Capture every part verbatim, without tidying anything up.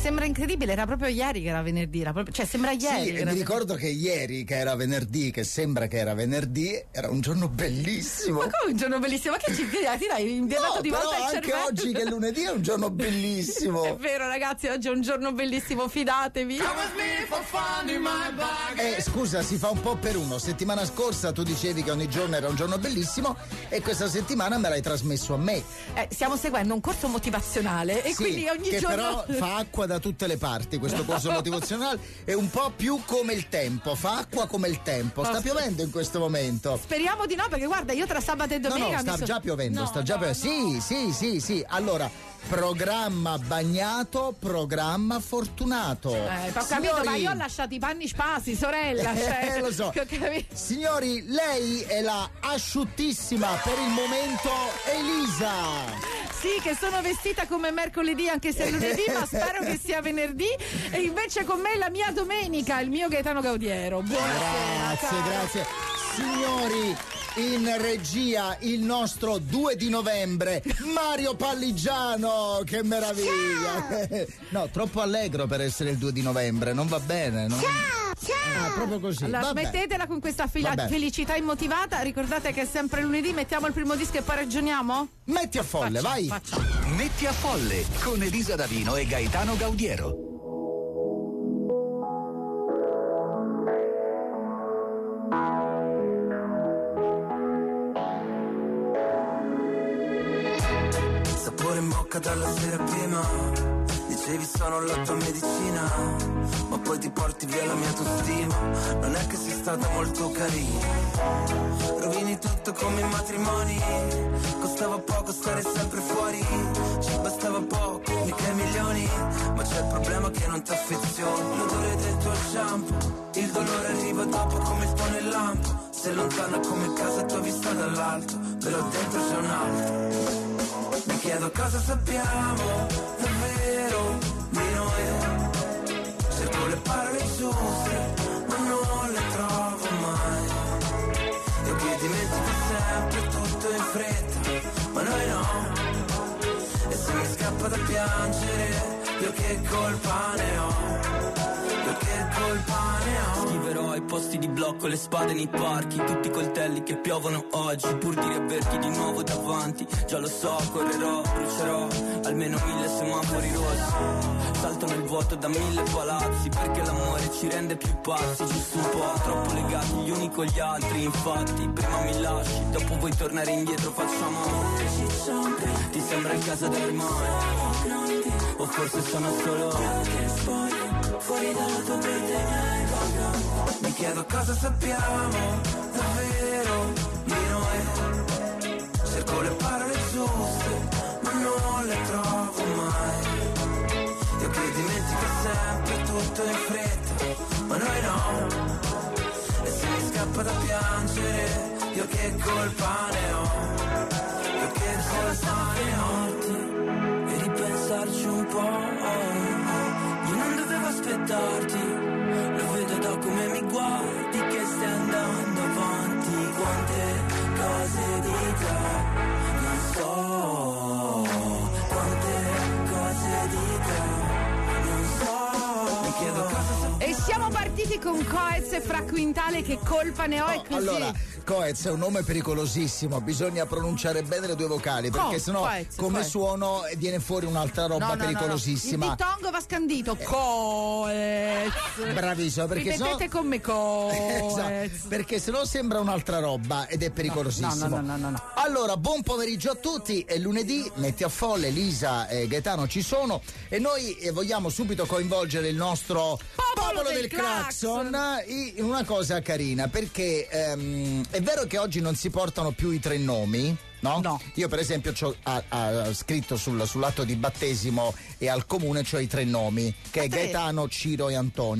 sembra incredibile, era proprio ieri che era venerdì, era proprio, cioè sembra ieri. Sì, e mi ricordo che ieri che era venerdì, che sembra che era venerdì, era un giorno bellissimo. Ma come un giorno bellissimo? Ma che ci ti dai inviato no, di volta il anche cervello? oggi che è lunedì è un giorno bellissimo. È vero ragazzi, oggi è un giorno bellissimo, fidatevi. Eh, scusa, si fa un po' per uno. Settimana scorsa tu dicevi che ogni giorno era un giorno bellissimo e questa settimana me l'hai trasmesso a me. Eh, stiamo seguendo un corso motivazionale e sì, quindi ogni che giorno però fa acqua da tutte le parti. Questo corso motivazionale è un po' più come il tempo, fa acqua come il tempo. Sta piovendo in questo momento. Speriamo di no, perché guarda, io tra sabato e domenica no, no, sta mi so... già piovendo, no, sta già no, piovendo. no. Sì, sì, sì, sì. Allora, programma bagnato, programma fortunato. Eh, ho capito, Signori... ma io ho lasciato i panni spasi, sorella. Cioè, eh, lo so. Signori, lei è la asciuttissima per il momento Elisa. Sì, che sono vestita come mercoledì anche se è lunedì, ma spero che sia venerdì. E invece con me la mia domenica, il mio Gaetano Gaudiero. Buonasera. Grazie, cara. grazie. Signori, in regia il nostro due di novembre, Mario Palligiano, che meraviglia. No, troppo allegro per essere il due di novembre, non va bene, no? Ah, proprio così. Allora Vabbè. smettetela con questa fila- felicità immotivata. Ricordate che è sempre lunedì, mettiamo il primo disco e poi ragioniamo? Metti a folle, faccia, vai. Faccia. Metti a folle con Elisa Davino e Gaetano Gaudiero. Sapore in bocca dalla sera prima. Dicevi sono la tua medicina, ma poi ti porti via la mia autostima. Non è che sei stata molto carina. Rovini tutto come i matrimoni. Costava poco stare sempre fuori. Ci bastava poco, mica i milioni. Ma c'è il problema che non ti affezioni. L'odore del tuo shampoo, il dolore arriva dopo come il tuo nel lampo. Sei lontana come casa tua vista dall'alto, però dentro c'è un altro. Mi chiedo cosa sappiamo davvero di noi. Cerco le parole giuste, ma non le trovo mai. Io che dimentico sempre tutto in fretta, ma noi no. E se mi scappa da piangere, io che colpa ne ho? Io che colpa ne ho? Scriverò ai posti di blocco, le spade nei parchi, tutti i coltelli che piovono oggi, pur di riaverti di nuovo davanti. Già lo so, correrò, brucerò almeno mille semafori rossi. Salto nel vuoto da mille palazzi, perché l'amore ci rende più pazzi. Giusto un po', troppo legati gli uni con gli altri. Infatti, prima mi lasci, dopo vuoi tornare indietro, facciamo amore. Ti sembra il caso del mare, o forse sono solo fuori dalla tua vita. Mi chiedo cosa sappiamo davvero di noi. Cerco le parole giuste, ma non le trovo mai. Io che dimentico sempre tutto in fretta, ma noi no. E se mi scappa da piangere, io che colpa ne ho? Io che colpa ne ho? E ripensarci un po'. Io non dovevo aspettarti, lo vedo da come mi guardi che stai andando avanti. Quante cose di te non so, quante cose di te non so. Mi chiedo cosa sappiamo. E siamo partiti con Coez e Fra Quintale, che colpa ne ho, No, e così. allora, Coez è un nome pericolosissimo, bisogna pronunciare bene le due vocali, perché Co- sennò Coez, come Coez. suono viene fuori un'altra roba No, no, pericolosissima. no, no. Il dittongo va scandito. Coez. Bravissimo, perché sennò... Ripetete con me Coez. Esatto, perché sennò sembra un'altra roba ed è pericolosissimo. No, no, no, no, no. Allora, buon pomeriggio a tutti, è lunedì, Metti a folle, Elisa e Gaetano ci sono e noi eh, vogliamo subito coinvolgere il nostro Popolo popolo del del clacson in una cosa carina, perché ehm, è vero che oggi non si portano più i tre nomi. No? No. Io per esempio c'ho, ha, ha scritto sul, sull'atto di battesimo e al comune c'ho i tre nomi, che è tre? Gaetano, Ciro e Antonio.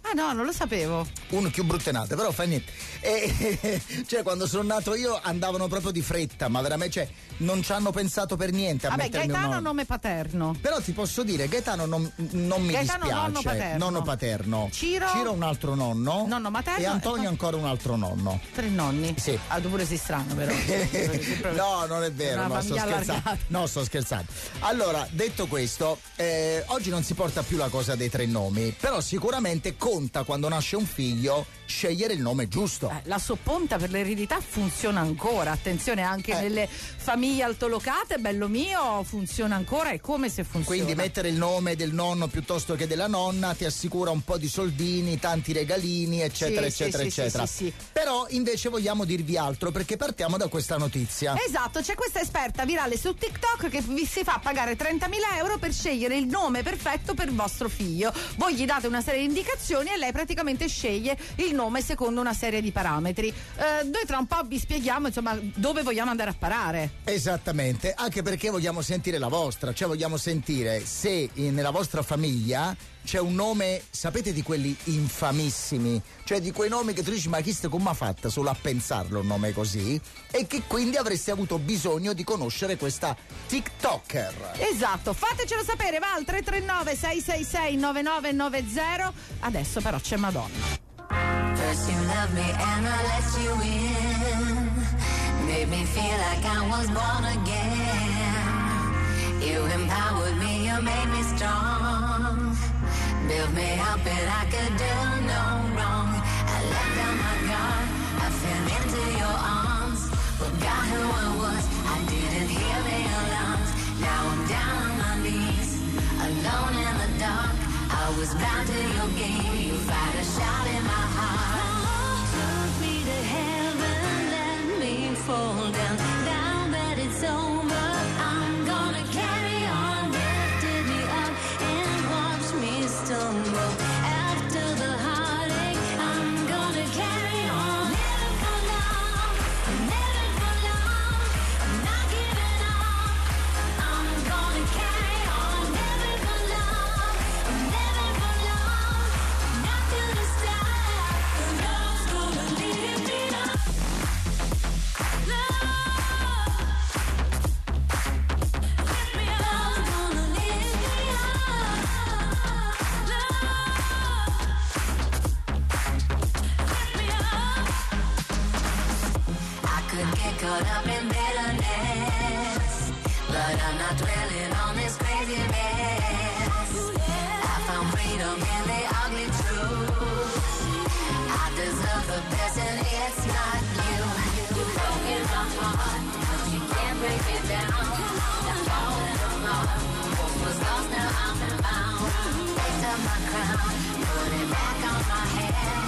Ah no, non lo sapevo. Uno più bruttenate, però fa niente. E, cioè, quando sono nato io andavano proprio di fretta, ma veramente, cioè, non ci hanno pensato per niente a Vabbè, mettermi Gaetano un è nome. nome paterno. Però ti posso dire, Gaetano non, non mi Gaetano dispiace. nonno paterno. Nonno paterno. Ciro? Ciro un altro nonno. Nonno materno. E Antonio e... ancora un altro nonno. Tre nonni? Sì. Ah, tu pure sei strano, però. No, non è vero, Una no, sto famiglia scherzando. allargata. No, sto scherzando. Allora, detto questo, eh, oggi non si porta più la cosa dei tre nomi, però sicuramente conta quando nasce un figlio scegliere il nome giusto. Eh, la sopponta per l'eredità funziona ancora, attenzione, anche Eh. nelle famiglie altolocate, bello mio, funziona ancora, è come se funziona. Quindi mettere il nome del nonno piuttosto che della nonna ti assicura un po' di soldini, tanti regalini, eccetera, Sì, eccetera, sì, sì, eccetera. sì, sì, sì. Però invece vogliamo dirvi altro, perché partiamo da questa notizia. Esatto, c'è questa esperta virale su TikTok che vi si fa pagare trentamila euro per scegliere il nome perfetto per vostro figlio. Voi gli date una serie di indicazioni e lei praticamente sceglie il nome secondo una serie di parametri. Eh, noi tra un po' vi spieghiamo, insomma, dove vogliamo andare a parare. Esattamente, anche perché vogliamo sentire la vostra, cioè vogliamo sentire se in- nella vostra famiglia c'è un nome, sapete, di quelli infamissimi, cioè di quei nomi che tu dici ma chi sta come ha fatto solo a pensarlo un nome così, e che quindi avreste avuto bisogno di conoscere questa TikToker. Esatto, fatecelo sapere, va al tre tre nove sei sei sei nove nove nove zero. Adesso però c'è Madonna. First you loved me and I let you in. Made me feel like I was born again. You empowered me, you made me strong. Built me up and I could do no wrong. I let down my guard, I fell into your arms. Forgot who I was, I didn't hear the alarms. Now I'm down on my knees, alone in the dark. I was bound to your game, you fired a shot in my heart. Took me to heaven, let me fall down. Now that it's over, I'm gonna carry on. Lifted me up and watch me stumble. After the heartache, I'm gonna carry on. Living for love, living for love. I'm not giving up. I'm gonna carry on. Living for love, I'm living for love. I'm not gonna stop. Love's gonna lift me up. Love, lift me up. Love's gonna lift me up. I could get caught up in bitterness, but I'm not dwelling on this crazy mess. I found freedom in the ugly truth. I deserve the best and it's not you. You've broken my heart, but you can't break it down. Now falling apart, what was lost now I'm found. Picked up my crown, put it back on my head.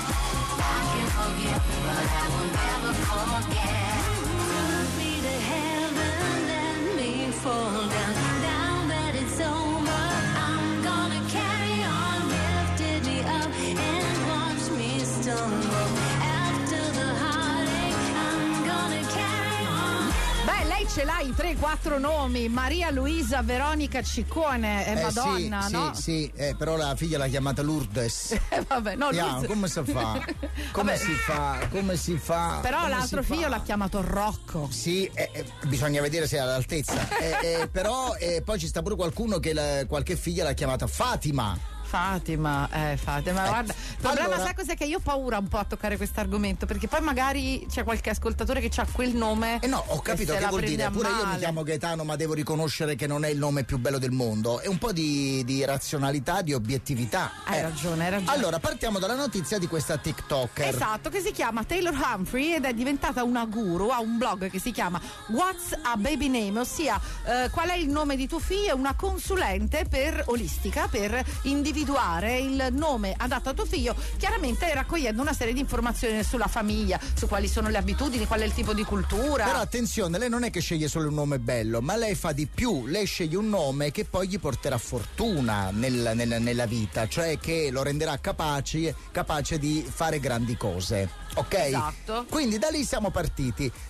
I can forgive, but I will never forget. Took me to heaven, let me fall down. Now that it's over, I'm gonna carry on. Lifted me up and watch me stumble. After the heartache, I'm gonna carry on. Beh, lei ce l'ha i tre quattro nomi: Maria Luisa Veronica Ciccone e Eh, Madonna, sì, no? sì, sì, eh, però la figlia l'ha chiamata Lourdes. Eh, vabbè, no, Vediamo, lui- come si fa? Come Vabbè. si fa? Come si fa? Però Come l'altro si fa? figlio l'ha chiamato Rocco. Sì, eh, eh, bisogna vedere se è all'altezza. Eh, eh, però eh, poi ci sta pure qualcuno che la- qualche figlia l'ha chiamata Fatima. Fatima, eh, Fatima, Eh, guarda, il problema allora- sai cos'è? Che io ho paura un po' a toccare questo argomento, perché poi magari c'è qualche ascoltatore che ha quel nome. Eh no, ho capito e se che la vuol prende dire. a Pure io mi male. chiamo Gaetano, ma devo riconoscere che non è il nome più bello del mondo. È un po' di, di razionalità, di obiettività. Hai Eh. ragione, hai ragione. Allora, partiamo dalla notizia di questa TikToker. Esatto, che si chiama Taylor Humphrey ed è diventata una guru, ha un blog che si chiama What's a Baby Name, ossia eh, qual è il nome di tuo figlio, è una consulente per olistica per individuare il nome adatto a tuo figlio, chiaramente raccogliendo una serie di informazioni sulla famiglia, su quali sono le abitudini, qual è il tipo di cultura. Però attenzione, lei non è che sceglie solo un nome bello, ma lei fa di più, lei sceglie un nome che poi gli porterà fortuna nel- nel- nella vita, cioè che lo renderà capace, capace di fare grandi cose, ok? Esatto. Quindi da lì siamo partiti.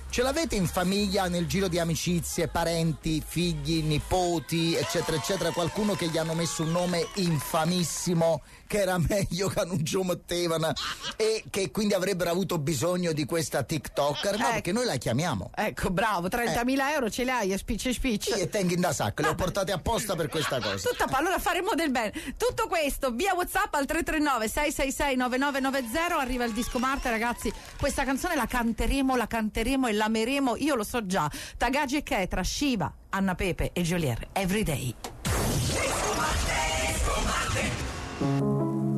Ce l'avete in famiglia, nel giro di amicizie, parenti, figli, nipoti, eccetera, eccetera, qualcuno che gli hanno messo un nome infamissimo, che era meglio che non ci mettevano e che quindi avrebbero avuto bisogno di questa TikToker? No, ecco. Perché noi la chiamiamo. Ecco, bravo, trentamila eh. euro ce li hai e spicci spicci. Sì, e tengo in da sacco, le ho portate apposta per questa cosa. Tutta pa- allora faremo del bene. Tutto questo via WhatsApp al tre tre nove sei sei sei nove nove nove zero. Arriva il disco Marte, ragazzi. Questa canzone la canteremo, la canteremo e l'ameremo, io lo so già. Tagagi e Ketra, Shiva, Anna Pepe e Geolier, Everyday. Disco Marte, Disco Marte.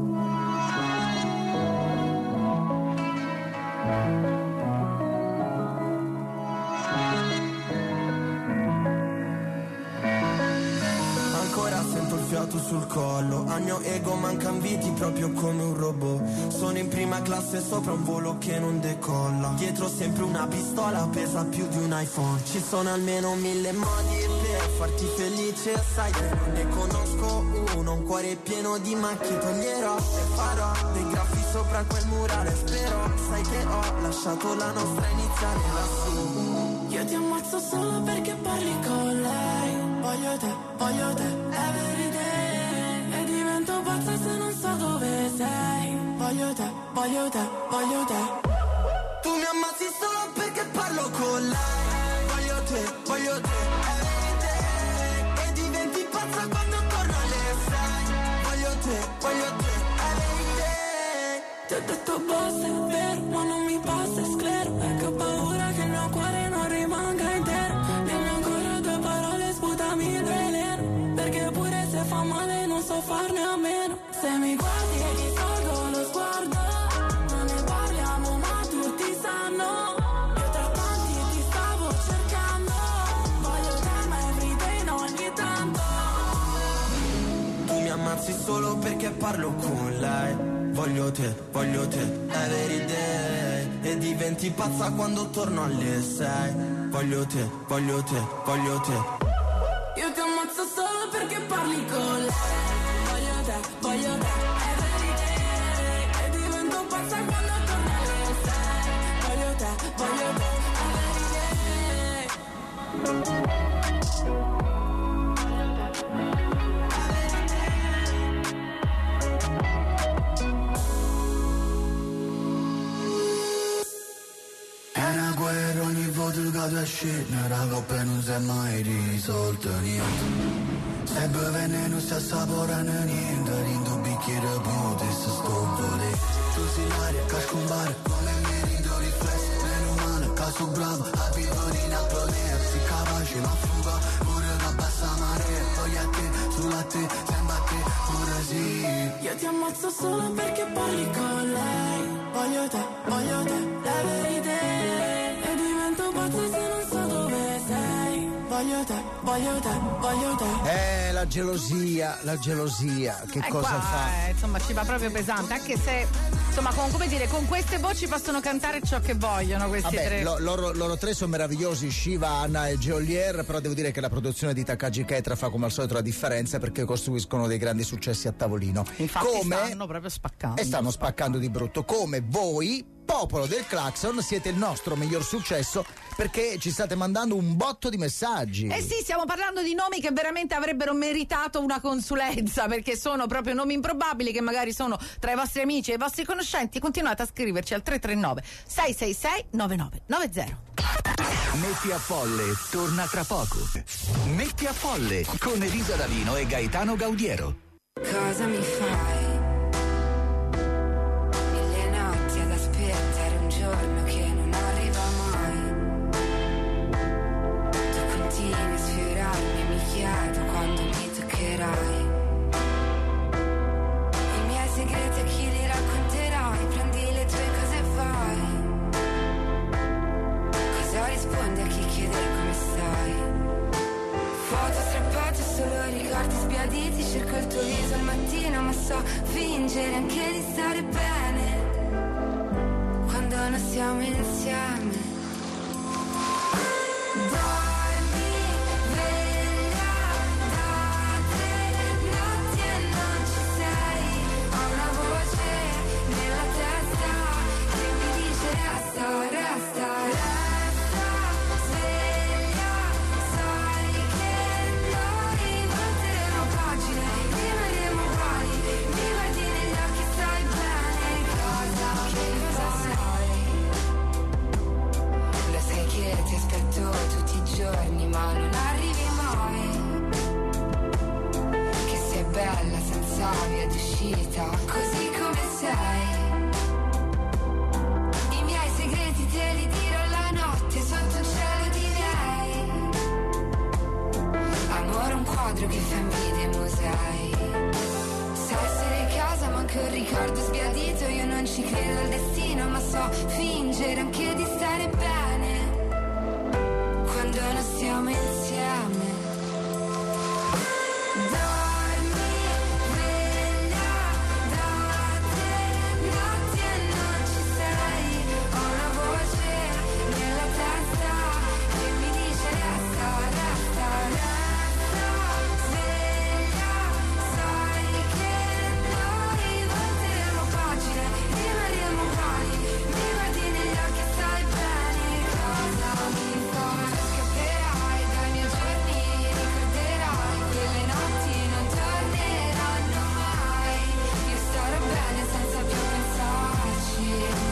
Sul collo, al mio ego mancan viti proprio come un robot. Sono in prima classe sopra un volo che non decolla. Dietro sempre una pistola pesa più di un iPhone. Ci sono almeno mille modi per farti felice. Sai che non ne conosco uno. Un cuore pieno di macchie toglierò e farò dei graffi sopra quel murale. Spero, sai che ho lasciato la nostra iniziale lassù. Io ti ammazzo solo perché parli con lei. Voglio te, voglio te, everyday. E divento pazza se non so dove sei. Voglio te, voglio te, voglio te. Tu mi ammazzi solo perché parlo con lei. Voglio te, voglio te, everyday. E diventi pazza quando torno alle sei. Voglio te, voglio te, everyday. Ti ho detto basta, è vero, ma non mi passa, è sclero. Perché ho paura che il mio cuore non rimanga intero. Dimmi ancora due parole, sputami il veleno. Perché pure se fa male non so farne a meno. Se mi guardi e ti tolgo lo sguardo, non ne parliamo ma tutti sanno. Io tra tanti ti stavo cercando. Voglio te ma everyday non ogni tanto. Tu mi ammazzi solo perché parlo con lei. Voglio te, voglio te, everyday. E diventi pazza quando torno alle sei. Voglio te, voglio te, voglio te. Io ti ammazzo solo perché parli con lei. Voglio te, voglio te, everyday. E divento pazza quando torno alle sei. Voglio te, voglio te, everyday. Guerra ogni volta che tu esci, la coppa non si è mai risolta niente. Se beve non si assaporano niente, rindo un bicchiere potesse stoppare. Tu sei l'aria, casco un bar, come merito riflesso. Meno male, caso bravo, abitudine a poter. Si capace ma fuga, pure da bassa marea. Poi a te, sulla te, sembra che pure sì. Io ti ammazzo solo perché parli con lei. Voglio te, voglio te, everyday. Se non so dove sei. Voglio te, voglio te, voglio te. Eh, la gelosia, la gelosia, che eh, cosa qua, fa? Eh, insomma, ci va proprio pesante, anche se, insomma, con, come dire, con queste voci possono cantare ciò che vogliono questi Vabbè, tre. Lo, loro, loro tre sono meravigliosi, Shiva, Anna e Geolier, però devo dire che la produzione di Takagi Ketra fa come al solito la differenza, perché costruiscono dei grandi successi a tavolino. Infatti come stanno proprio spaccando. E stanno spaccando di brutto, come voi, popolo del Claxon, siete il nostro miglior successo perché ci state mandando un botto di messaggi. Eh sì, stiamo parlando di nomi che veramente avrebbero meritato una consulenza, perché sono proprio nomi improbabili che magari sono tra i vostri amici e i vostri conoscenti. Continuate a scriverci al tre tre nove sei sei sei nove nove nove zero. Metti a Folle torna tra poco. Metti a Folle con Elisa D'Avino e Gaetano Gaudiero. Cosa mi fai? I miei segreti a chi li racconterai? Prendi le tue cose e vai. Cosa rispondi a chi chiede come stai? Foto strappate, solo ricordi sbiaditi. Cerco il tuo viso al mattino, ma so fingere anche di stare bene quando non siamo insieme. Resta, resta, via d'uscita, così come sei. I miei segreti te li dirò la notte sotto un cielo di lei. Amore, un quadro che fa invidia ai musei. Sa essere a casa ma anche un ricordo sbiadito. Io non ci credo al destino ma so fingere anche di stare bene quando non stiamo insieme. Dormi, sveglia da te, notti e non ci sei. Ho una voce nella testa che mi dice resta, resta, resta. Sveglia, sai che noi volteremo pagine, rimarremo uguali. Mi guardi negli occhi e stai bene. Cosa mi fai? Scapperai dai miei giorni, ricorderai quelle notti non torneranno mai. Io starò bene senza più pensarci.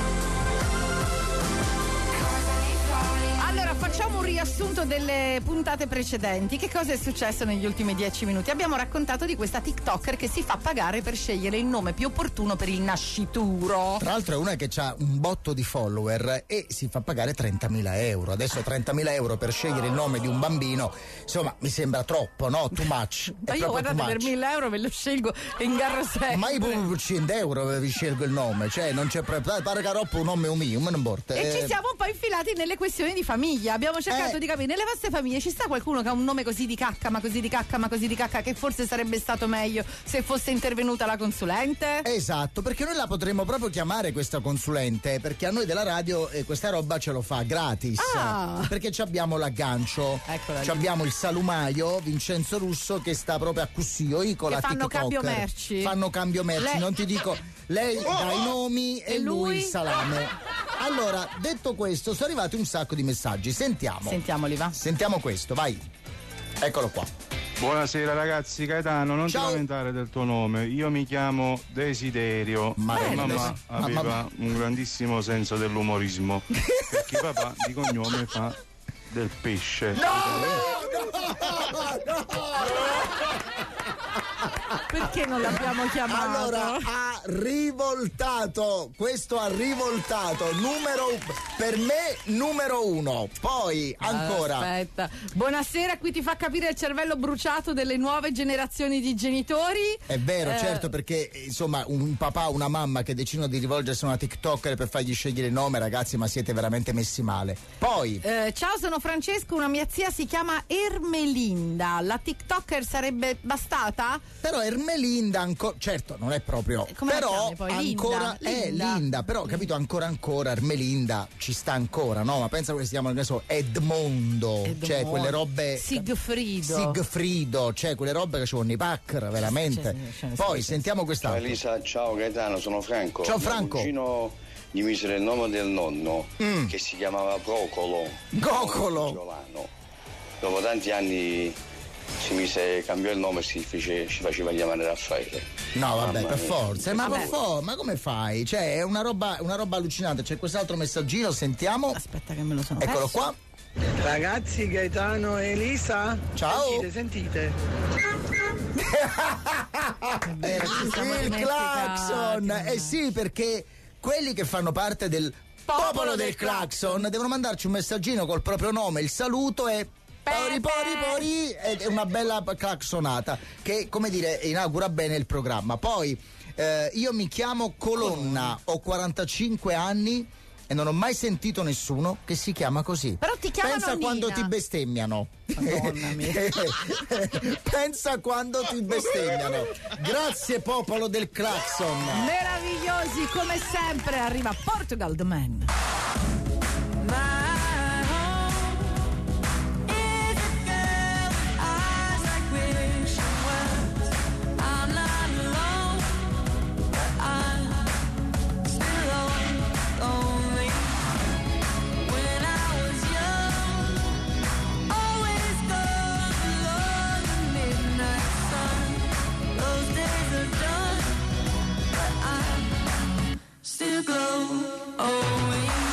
Cosa mi fai? Allora, facciamo un riassunto delle puntate precedenti. Che cosa è successo negli ultimi dieci minuti? Abbiamo raccontato di questa TikToker che si fa pagare per scegliere il nome più opportuno per il nascituro. Tra l'altro è una che ha un botto di follower e si fa pagare trentamila euro. Adesso trentamila euro per scegliere il nome di un bambino, insomma, mi sembra troppo, no? Too much. Ma io guardate, per mille euro ve lo scelgo in garro sempre. Ma io per cento euro vi scelgo il nome, cioè non c'è pre- pare che troppo un nome mio, me non importa. E eh, ci siamo un po' infilati nelle questioni di famiglia. Abbiamo cercato Eh. di capire, nelle vostre famiglie ci sta qualcuno che ha un nome così di cacca, ma così di cacca, ma così di cacca, che forse sarebbe stato meglio se fosse intervenuta la consulente? Esatto, perché noi la potremmo proprio chiamare questa consulente, perché a noi della radio eh, questa roba ce lo fa gratis. Ah. Perché ci abbiamo l'aggancio. Eccola lì. Ci abbiamo il salumaio Vincenzo Russo che sta proprio a Cussio con Che la fanno TikToker. cambio merci. Fanno cambio merci, Lei- non ti dico. Lei dà i nomi e, E lui? il salame. Allora, detto questo, sono arrivati un sacco di messaggi. Sentiamo. Sentiamoli, va. Sentiamo questo, vai. Eccolo qua. Buonasera ragazzi, Gaetano, non Ciao. ti lamentare del tuo nome, io mi chiamo Desiderio. Ma e bene, mamma Desi- aveva mamma- un grandissimo senso dell'umorismo, perché papà di cognome fa del pesce. Perché non l'abbiamo chiamato? Allora ha rivoltato, questo ha rivoltato, numero per me numero uno. Poi ancora. Aspetta. Buonasera, qui ti fa capire il cervello bruciato delle nuove generazioni di genitori. È vero, Eh, certo, perché insomma un papà o una mamma che decidono di rivolgersi a una TikToker per fargli scegliere il nome, ragazzi, ma siete veramente messi male. Poi eh, ciao, sono Francesco, una mia zia si chiama Ermelinda. La TikToker sarebbe bastata? però Ermelinda ancora, certo non è proprio, Come la però chiami poi? ancora Linda? è Linda. Linda, però capito, ancora ancora Ermelinda ci sta ancora, no? Ma pensa che si chiamano, che so, Edmondo, Edmondo. cioè quelle robe Sigfrido. Sigfrido, cioè quelle robe che c'erano i Packer, veramente. Ce ne- ce ne Poi sono. sentiamo Ciao quest'altro. Elisa, ciao Gaetano, sono Franco. Ciao, Mio Franco. cugino gli misero il nome del nonno Mm. che si chiamava Procolo. Gocolo. Giolano. Dopo tanti anni si mise, cambiò il nome e si, fece, si faceva chiamare Raffaele. No, vabbè, Mamma per mia. forza. Ma, Vabbè. per for- ma come fai? Cioè, è una roba, una roba allucinante. C'è quest'altro messaggino, sentiamo. Aspetta che me lo sono Eccolo perso. qua. Ragazzi, Gaetano e Elisa. Ciao. Sentite, sentite. È vero, ci siamo Il dimenticati. clacson. Eh sì, perché quelli che fanno parte del popolo del clacson devono mandarci un messaggino col proprio nome, il saluto e pori pori pori, ed è una bella clacsonata che, come dire, inaugura bene il programma. Poi eh, io mi chiamo Colonna, ho quarantacinque anni e non ho mai sentito nessuno che si chiama così. Però ti chiamano Pensa Nina. quando ti bestemmiano. Madonna mia. Pensa quando ti bestemmiano. Grazie popolo del clacson. Meravigliosi, come sempre arriva Portugal The Man. Still glow, oh,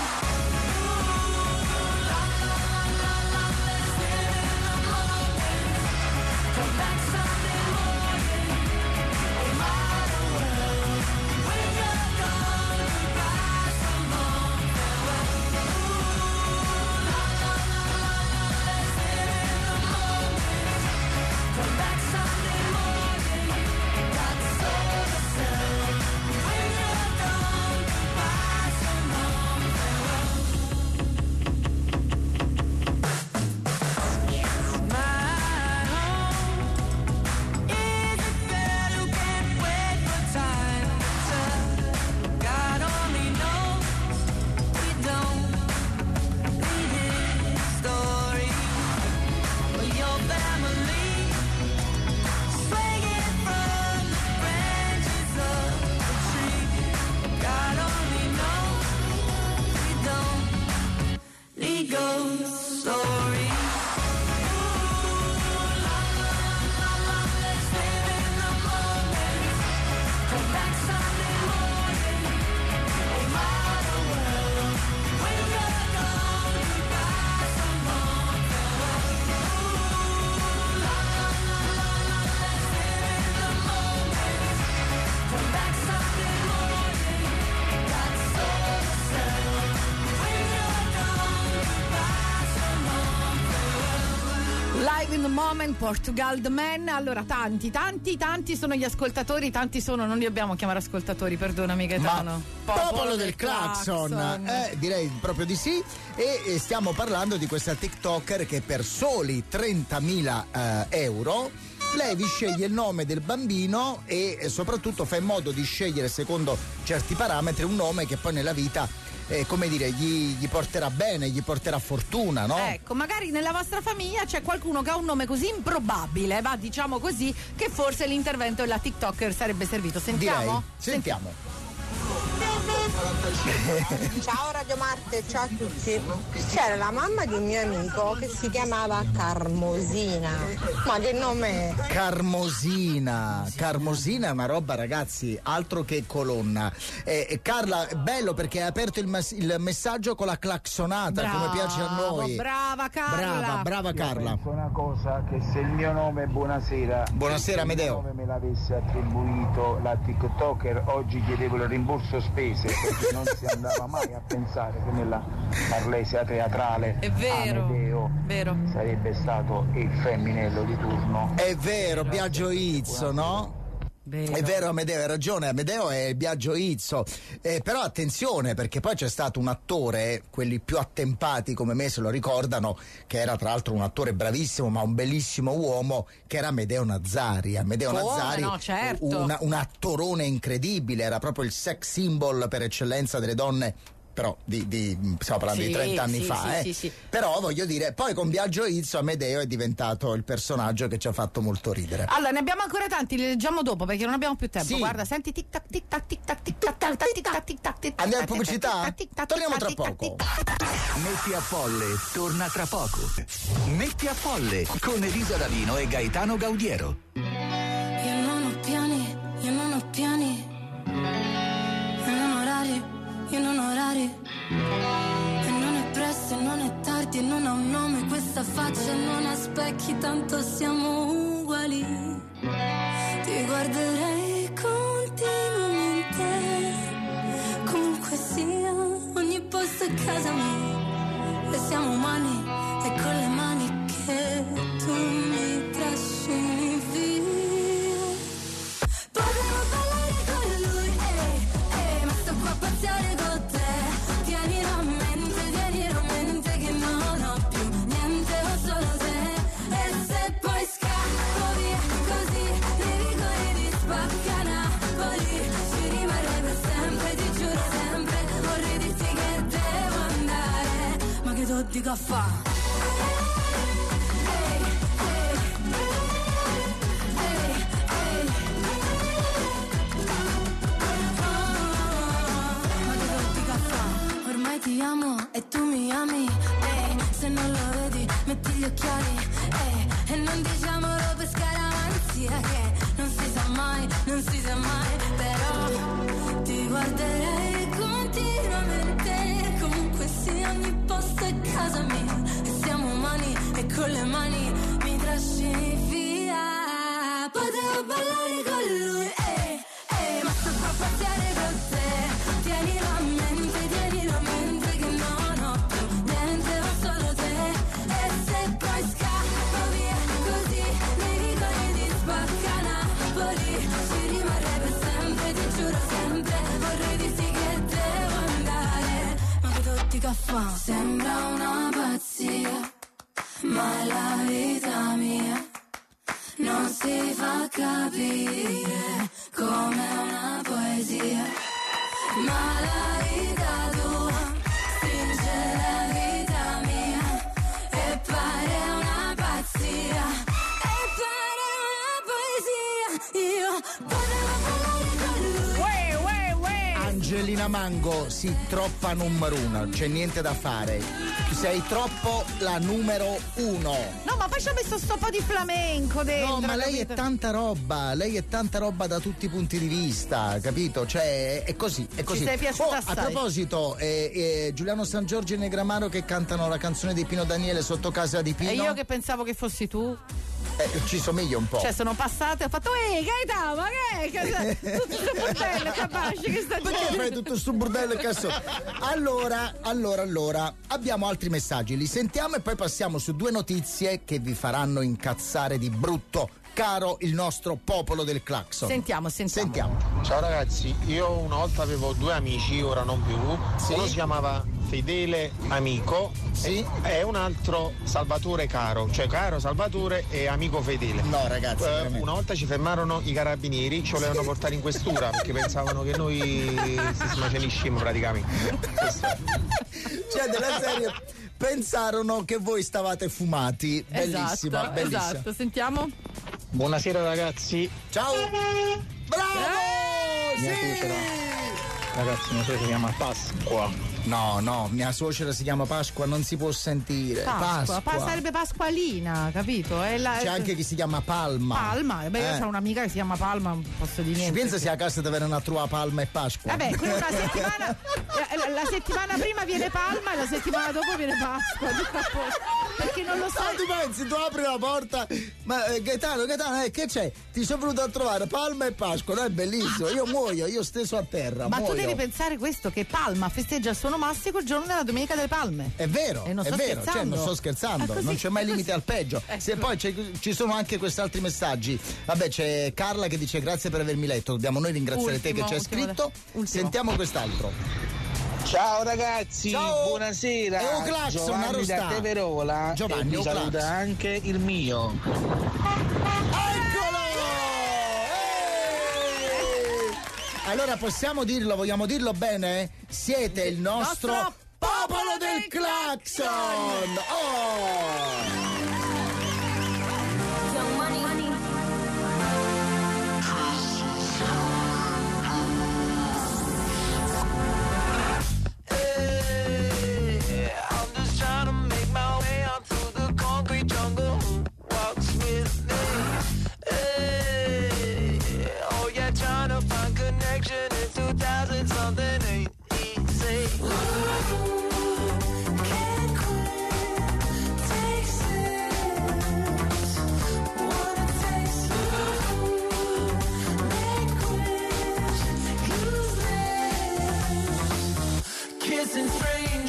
in the Moment, Portugal the Man. Allora, tanti, tanti, tanti sono gli ascoltatori, tanti sono, non li dobbiamo chiamare ascoltatori, perdonami Gaetano. Ma popolo, popolo del, del clacson, clacson. Eh, direi proprio di sì. E, e stiamo parlando di questa TikToker che per soli trentamila eh, euro lei vi sceglie il nome del bambino e, e soprattutto fa in modo di scegliere secondo certi parametri un nome che poi nella vita Eh, come dire, gli, gli porterà bene, gli porterà fortuna, no? Ecco, magari nella vostra famiglia c'è qualcuno che ha un nome così improbabile, va, diciamo così, che forse l'intervento della TikToker sarebbe servito. Sentiamo? Direi. Sentiamo. Ciao Radio Marte, ciao a tutti. C'era la mamma di un mio amico che si chiamava Carmosina. Ma che nome è? Carmosina. Carmosina è una roba, ragazzi, altro che colonna. Eh, Carla, bello perché hai aperto il, mas- il messaggio con la claxonata, bravo, come piace a noi. Brava Carla. Brava, brava Carla. Io penso una cosa, che se il mio nome è Buonasera, Buonasera se Amedeo, il nome me l'avesse attribuito la TikToker, oggi chiedevo il rimborso spese, perché non si andava mai a pensare che nella Arlesia teatrale è vero, Amedeo vero. sarebbe stato il femminello di turno. È vero, Biagio Izzo, no? Vero. È vero, Amedeo, hai ragione, Amedeo è il Biagio Izzo, eh, però attenzione perché poi c'è stato un attore, quelli più attempati come me se lo ricordano, che era tra l'altro un attore bravissimo ma un bellissimo uomo, che era Amedeo Nazzari. Amedeo come Nazzari, no, certo. una, un attorone incredibile, era proprio il sex symbol per eccellenza delle donne, però di, di stiamo parlando sì, di trenta anni sì, fa, sì, eh. sì, sì. Però voglio dire, poi con Biagio Izzo Amedeo è diventato il personaggio che ci ha fatto molto ridere. Allora, ne abbiamo ancora tanti, li leggiamo dopo perché non abbiamo più tempo. Sì. Guarda, senti tic tac tic tac tic tac tic tac tic tac tic tac tic tac tic tac. Andiamo in pubblicità? Torniamo tra poco. Metti a Folle torna tra poco. Metti a Folle con Elisa Davino e Gaetano Gaudiero. Io non ho piani, io non ho piani. Io non ho orari, io non ho orari. E non è presto e non è tardi e non ha un nome questa faccia e non ha specchi, tanto siamo uguali. Ti guarderei continuamente, comunque sia, ogni posto è casa mia. E siamo umani e con le mani che tu mi trascini via. Potevo ballare con lui, ehi, ehi, ma sto qua a pazziare con te. Tienilo a mente, tienilo a mente che non ho più niente, ho solo te. E se poi scappo via così, nei vicoli di Spacca Napoli, ci rimarrei per sempre, ti giuro sempre. Vorrei dirti che devo andare, ma che tu dico a fa'? Ti amo e tu mi ami, eh, se non lo vedi metti gli occhiali, eh, e non diciamolo per scaramanzia che non si sa mai, non si sa mai, però ti guarderei continuamente, comunque sia ogni posto è casa mia, e siamo umani e con le mani mi trascini via. Potevo ballare con lui, eh, eh, ma sto qua a pazziare con te, tienilo a mente, tienilo a mente. Sembra una pazzia, ma è la vita mia, non si fa capire come una poesia, ma la vita tua stringe la vita mia e pare una pazzia, e pare una poesia. Io potevo parlare con lui. Uè, uè, uè. Angelina Mango, sì, troppa numero uno, c'è niente da fare. Sei troppo la numero uno. No, ma poi ci ha messo sto po' di flamenco dentro. No, ma lei capito? è tanta roba, lei è tanta roba da tutti i punti di vista, capito? Cioè, è così, è così. Ci sei piaciuta oh, assai. A proposito, eh, eh, Giuliano San Giorgio e Negramaro che cantano la canzone di Pino Daniele sotto casa di Pino. E io che pensavo che fossi tu. Eh, ci somiglia un po'. Cioè sono passate e ho fatto ehi Gaetano, ma che è? Tutto questo bordello capace che sta Perché fai tutto sto bordello e cazzo? Allora, allora, allora, abbiamo altri messaggi, li sentiamo e poi passiamo su due notizie che vi faranno incazzare di brutto, caro il nostro popolo del clacson. Sentiamo, sentiamo. Sentiamo. Ciao ragazzi, io una volta avevo due amici, ora non più. Sì. Uno si chiamava Fedele Amico, sì, e un altro Salvatore Caro, cioè Caro Salvatore e Amico Fedele. No ragazzi, eh, una volta ci fermarono i carabinieri, ci volevano sì. portare in questura perché pensavano che noi si smaceniscimo praticamente. Cioè della serie pensarono che voi stavate fumati. Bellissima, esatto, bellissima. Esatto, sentiamo. Buonasera ragazzi. Ciao. Bravo! Mia Sì! suocera. Ragazzi, mia suocera si chiama Pasqua. No, no, mia suocera si chiama Pasqua, non si può sentire. Pasqua, Pasqua. Pa- sarebbe Pasqualina, capito? È la, C'è anche chi si chiama Palma. Palma, beh, io Eh. ho un'amica che si chiama Palma, non posso dire Ci niente. pensa se a casa di avere una trua Palma e Pasqua. Vabbè, quella una settimana, la, la settimana prima viene Palma e la settimana dopo viene Pasqua. Tutto a posto. Perché non lo so. Ma tu pensi, tu apri la porta, ma eh, Gaetano, Gaetano, eh, che c'è? Ti sono venuto a trovare Palma e Pasqua, no? È bellissimo, io muoio, io steso a terra. Ma muoio. tu devi pensare questo, che Palma festeggia il suo onomastico il giorno della Domenica delle Palme. È vero, e non è sto vero, scherzando. cioè non sto scherzando, È così, non c'è mai è limite così. al peggio. Ecco. Se poi c'è, ci sono anche questi altri messaggi. Vabbè, c'è Carla che dice grazie per avermi letto, dobbiamo noi ringraziare te che Ultimo, ci hai ultimo, scritto. ultimo. Sentiamo quest'altro. Ciao ragazzi, Ciao. buonasera. È un clacson, Giovanni Arostà. da Teverola. Giovanni, e mi un saluta clacson. anche il mio. Eccolo! Ehi! Allora possiamo dirlo, vogliamo dirlo bene? Siete il nostro, nostro popolo del clacson! Oh! I'm just trying to make my way out through the concrete jungle. Who walks with me? Hey, oh yeah, trying to find connection in two thousand something ain't easy. Can't quit, take six, wanna taste you, make wish, use this, kissing strangers.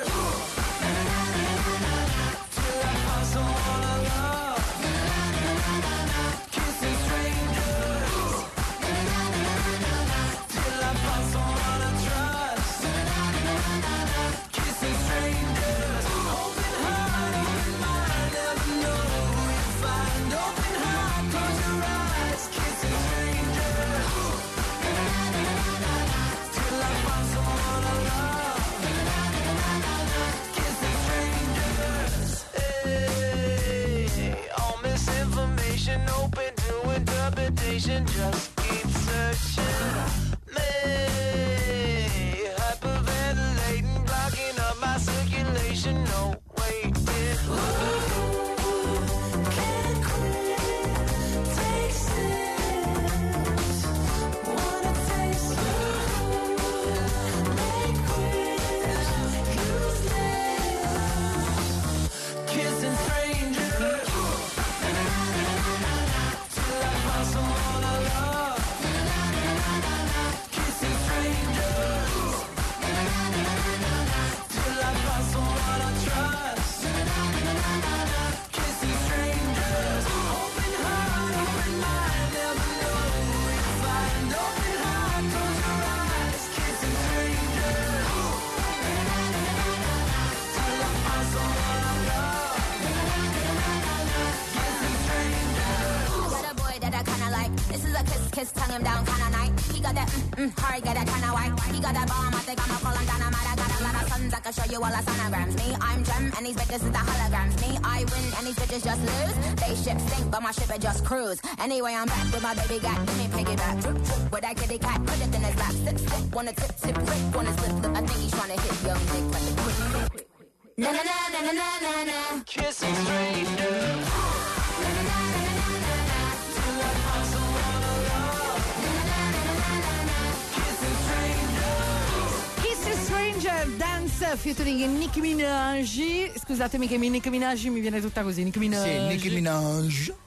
Open to interpretation, just keep searching me. Hyperventilating, blocking up my circulation. No waiting. Can't quit, take six, wanna taste you, make wish, use this, kissing strangers. Someone I love, kissing strangers, till I find someone I trust, kissing strangers, open heart, open mind, never know who you find, open heart, close your eyes, kissing strangers, till I find someone I love, kissing strangers. Got a boy that I kinda like. This is a kiss, kiss, tongue him down kinda night. He got that mm, mm, hard, got that kinda white. He got that bomb, I think I'ma call him dynamite. I got a lot of sons, I can show you all the sonograms. Me, I'm Gem, and these bitches is the holograms. Me, I win, and these bitches just lose. They ship stink, but my ship it just cruise. Anyway, I'm back with my baby gat. Let me piggyback, trip, trip, with that kitty cat. Put it in his lap, sit, sit, wanna tip, tip, rip, wanna slip, slip. I think he's trying to hit young Nick, but the quick, quick. Na na na na na na na na. Kissing strangers. Na na na na na na na. Till I find someone I love. Na na na na na na na. Kissing strangers. Kissing Stranger Dance featuring Nicki Minaj. Scusatemi che Nicki Minaj mi viene tutta così. Nicki Minaj. Sì, Nicki Minaj.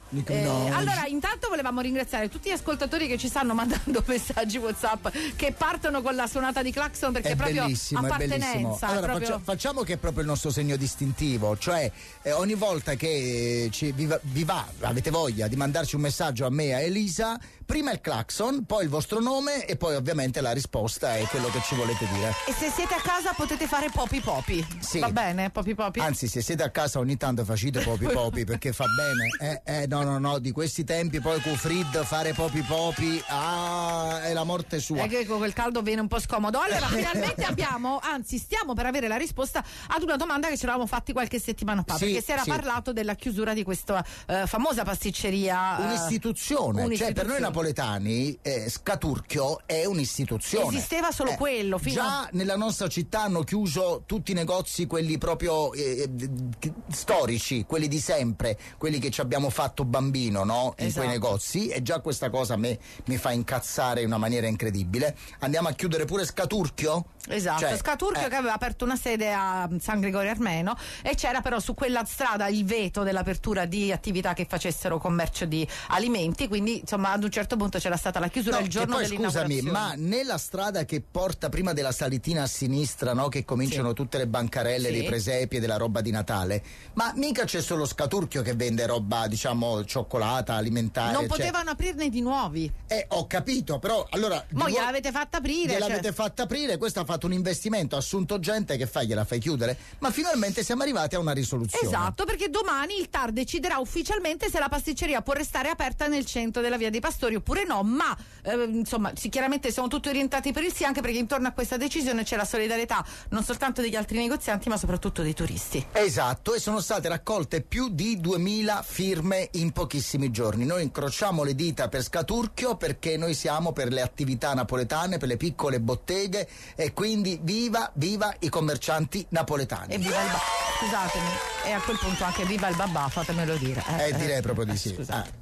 Nicki Eh, Minaj. allora, intanto volevamo ringraziare tutti gli ascoltatori che ci stanno mandando messaggi WhatsApp che partono con la suonata di clacson, perché è, proprio bellissimo, appartenenza. è bellissimo. È Allora proprio... faccia- facciamo che è proprio il nostro segno distintivo, cioè eh, ogni volta che eh, ci, vi, va, vi va, avete voglia di mandarci un messaggio a me e a Elisa, prima il clacson, poi il vostro nome e poi ovviamente la risposta e quello che ci volete dire. E se siete a casa potete fare popi popi. Sì. Va bene, popi popi. Anzi, se siete a casa ogni tanto facete popi popi perché fa bene. Eh, eh, no, no, no, di questi tempi poi con Frid fare popi popi, ah, è la morte sua. È che con quel caldo viene un po' scomodo. Allora, finalmente abbiamo, anzi, stiamo per avere la risposta ad una domanda che ci eravamo fatti qualche settimana fa, Sì, perché si era sì. parlato della chiusura di questa eh, famosa pasticceria. eh, Un'istituzione, cioè per noi un'istituzione. napoletani eh, Scaturchio è un'istituzione. Esisteva solo Eh, quello, fino già a- nella nostra città hanno chiuso tutti i negozi, quelli proprio eh, eh, storici, quelli di sempre, quelli che ci abbiamo fatto bambino, no? In Esatto. quei negozi, e già questa cosa a me mi fa incazzare in una maniera incredibile. Andiamo a chiudere pure Scaturchio? Esatto, Cioè, Scaturchio eh, che aveva aperto una sede a San Gregorio Armeno, e c'era però su quella strada il veto dell'apertura di attività che facessero commercio di alimenti, quindi insomma ad un certo punto c'era stata la chiusura No, il che giorno poi, scusami, dell'inaugurazione. ma nella strada che porta prima della salitina a sinistra, no? Che cominciano Sì. tutte le bancarelle Sì. dei presepi e della roba di Natale, ma mica c'è solo Scaturchio che vende roba, diciamo, cioccolata, alimentare. Non cioè- potevano aprirne di nuovi. Eh, ho capito, però allora. Mo di voi- gliel'avete fatta aprire. Gliel'avete cioè- fatta aprire, questo ha fatto un investimento, ha assunto gente, che fai, gliela fai chiudere? Ma finalmente siamo arrivati a una risoluzione. Esatto, perché domani il T A R deciderà ufficialmente se la pasticceria può restare aperta nel centro della Via dei Pastori oppure no, ma eh, insomma sì, chiaramente siamo tutti orientati per il sì, anche perché intorno a questa decisione c'è la solidarietà non soltanto degli altri negozianti ma soprattutto dei turisti. Esatto, e sono state raccolte più di duemila firme in pochissimi giorni. Noi incrociamo le dita per Scaturchio, perché noi siamo per le attività napoletane, per le piccole botteghe, e quindi viva, viva i commercianti napoletani. E viva il babà, scusatemi, e a quel punto anche viva il babà, fatemelo dire. Eh, direi proprio di sì. Scusate.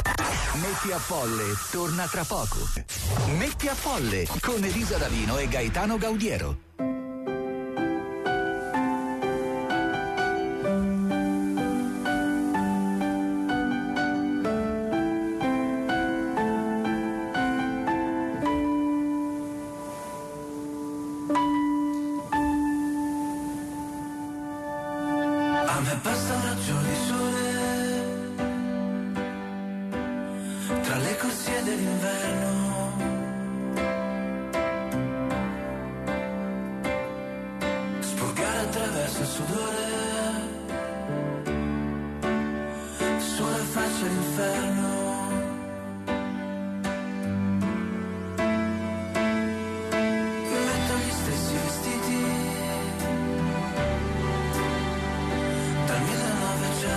Metti a Folle torna tra poco. Metti a Folle con Elisa Davino e Gaetano Gaudiero. A me basta un raggio di sole tra le corsie dell'inverno, sporcare attraverso il sudore sulla faccia l'inferno. Metto gli stessi vestiti dal millenovecento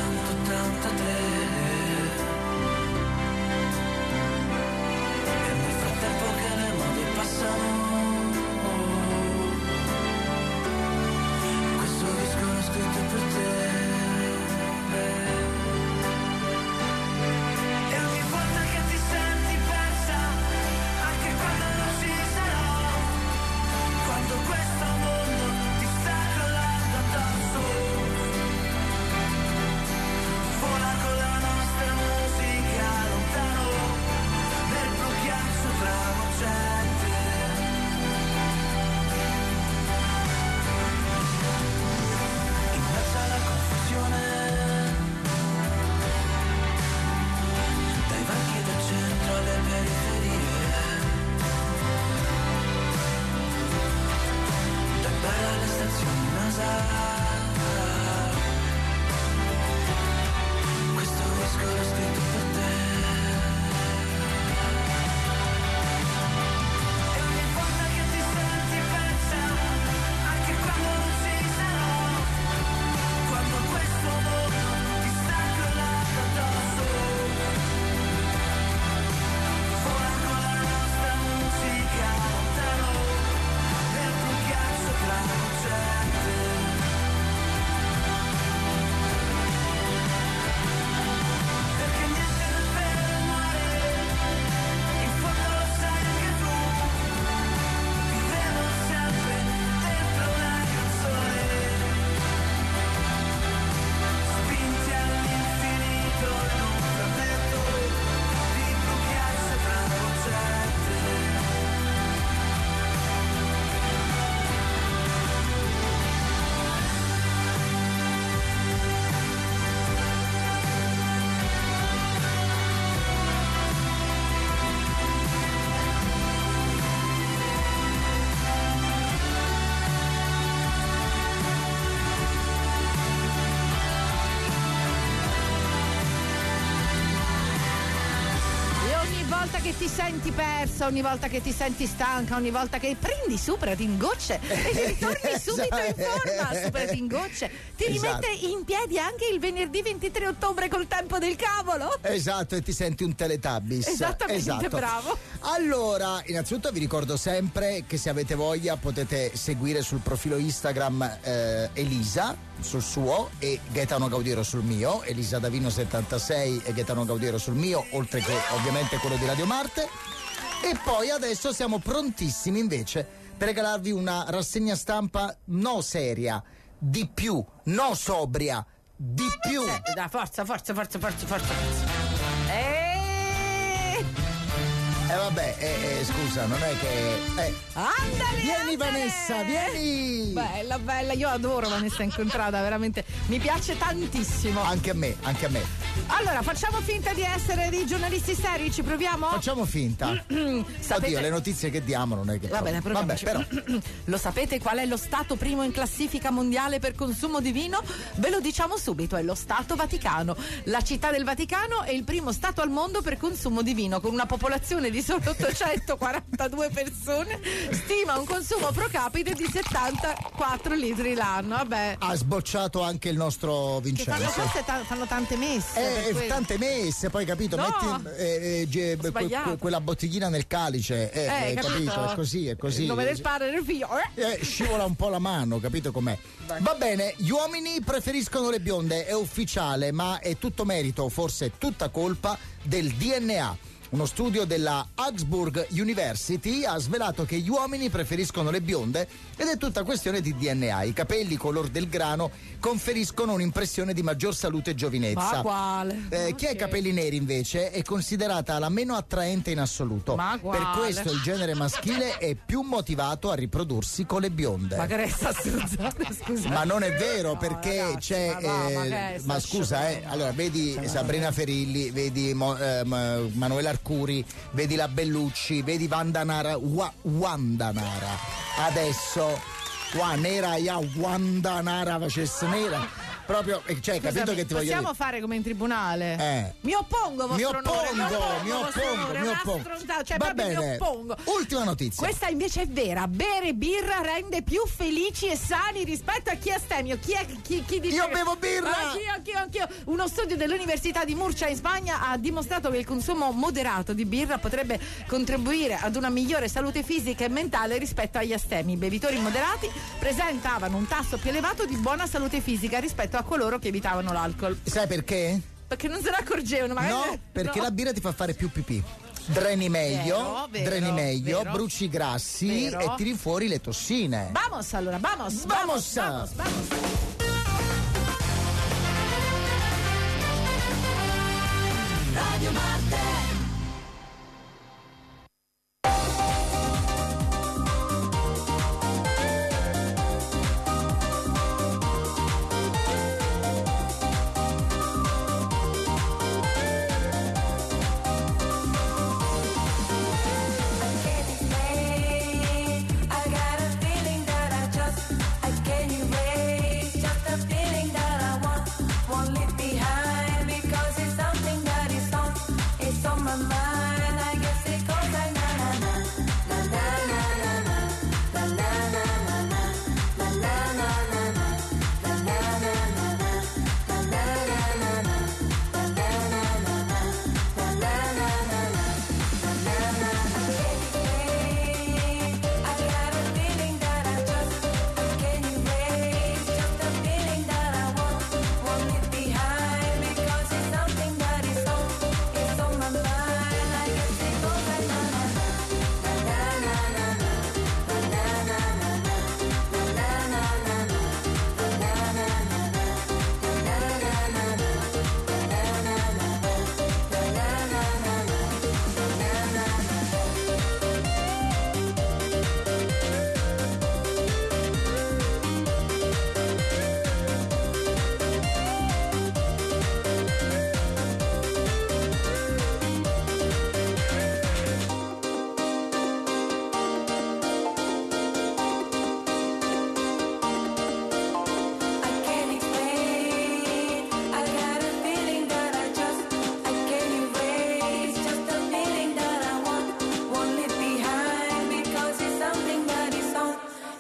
che ti senti persa, ogni volta che ti senti stanca, ogni volta che prendi Superati in Gocce e ti ritorni subito in forma. Superati in Gocce ti Esatto. rimette in piedi anche il venerdì ventitré ottobre col tempo del cavolo. Esatto, e ti senti un Teletubbies. Esattamente, esatto. bravo. Allora, innanzitutto vi ricordo sempre che se avete voglia potete seguire sul profilo Instagram eh, Elisa sul suo e Gaetano Gaudiero sul mio, Elisa Davino settantasei e Gaetano Gaudiero sul mio, oltre che ovviamente quello di Radio Marte. E poi adesso siamo prontissimi invece per regalarvi una rassegna stampa no seria, di più, no sobria, di più. Eh, dai, forza, forza, forza, forza, forza. E... Eh vabbè, eh, eh, scusa, non è che... Eh. Andale, vieni andale. Vanessa, vieni! Bella, bella, io adoro Vanessa Incontrata, veramente, mi piace tantissimo. Anche a me, anche a me. Allora, facciamo finta di essere dei giornalisti seri, ci proviamo? Facciamo finta. Sapete... Oddio, le notizie che diamo non è che... Va bene, Vabbè, però... Lo sapete qual è lo stato primo in classifica mondiale per consumo di vino? Ve lo diciamo subito, è lo Stato Vaticano. La città del Vaticano è il primo stato al mondo per consumo di vino, con una popolazione di solo ottocentoquarantadue persone, stima un consumo pro capite di settantaquattro litri l'anno. Vabbè. Ha sbocciato anche il nostro Vincenzo. Che fanno, forse ta- fanno tante messe. Eh, tante messe, poi capito, No. metti eh, eh, ge- que- que- quella bottiglina nel calice, eh, Eh, eh, capito? capito? È così, è così. Il nome del padre e del figlio. Eh. Eh, scivola un po' la mano, capito com'è? Va bene, gli uomini preferiscono le bionde, è ufficiale, ma è tutto merito, forse tutta colpa del D N A. Uno studio della Augsburg University ha svelato che gli uomini preferiscono le bionde ed è tutta questione di D N A. I capelli color del grano conferiscono un'impressione di maggior salute e giovinezza. Ma quale? Eh, chi ha i capelli neri invece è considerata la meno attraente in assoluto. Ma quale? Per questo il genere maschile è più motivato a riprodursi con le bionde. Ma che resta stuzzata, scusa. Ma non è vero, No, perché ragazzi, c'è ma va, eh, ma che è, ma sta scusa eh, allora vedi Sabrina Ferilli, vedi Mo, eh, M- Manuela Arcuri, vedi la Bellucci, vedi Wanda Nara, Wa- Wanda Nara. Adesso qua nera ya Wanda Nara facesse nera. Proprio, cioè, Scusami, capito che ti voglio possiamo dire? fare come in tribunale? Eh. Mi oppongo, vostro Mi onore, oppongo, mi vostro oppongo, onore, mi una oppongo. stronzata, cioè Va proprio mi bene. oppongo. Ultima notizia. Questa invece è vera. Bere birra rende più felici e sani rispetto a chi astemio. Chi è chi, chi dice Io che- bevo birra! Anch'io, anch'io, anch'io. Uno studio dell'Università di Murcia in Spagna ha dimostrato che il consumo moderato di birra potrebbe contribuire ad una migliore salute fisica e mentale rispetto agli astemi. I bevitori moderati presentavano un tasso più elevato di buona salute fisica rispetto a coloro che evitavano l'alcol. Sai perché? Perché non se ne accorgevano, magari. No, perché no. la birra ti fa fare più pipì. Dreni meglio, Vero, vero, dreni meglio, vero. bruci i grassi Vero. e tiri fuori le tossine. Vamos allora, vamos, Vamos. vamos, vamos, vamos. Radio Marte. I got a feeling that I just I can't erase.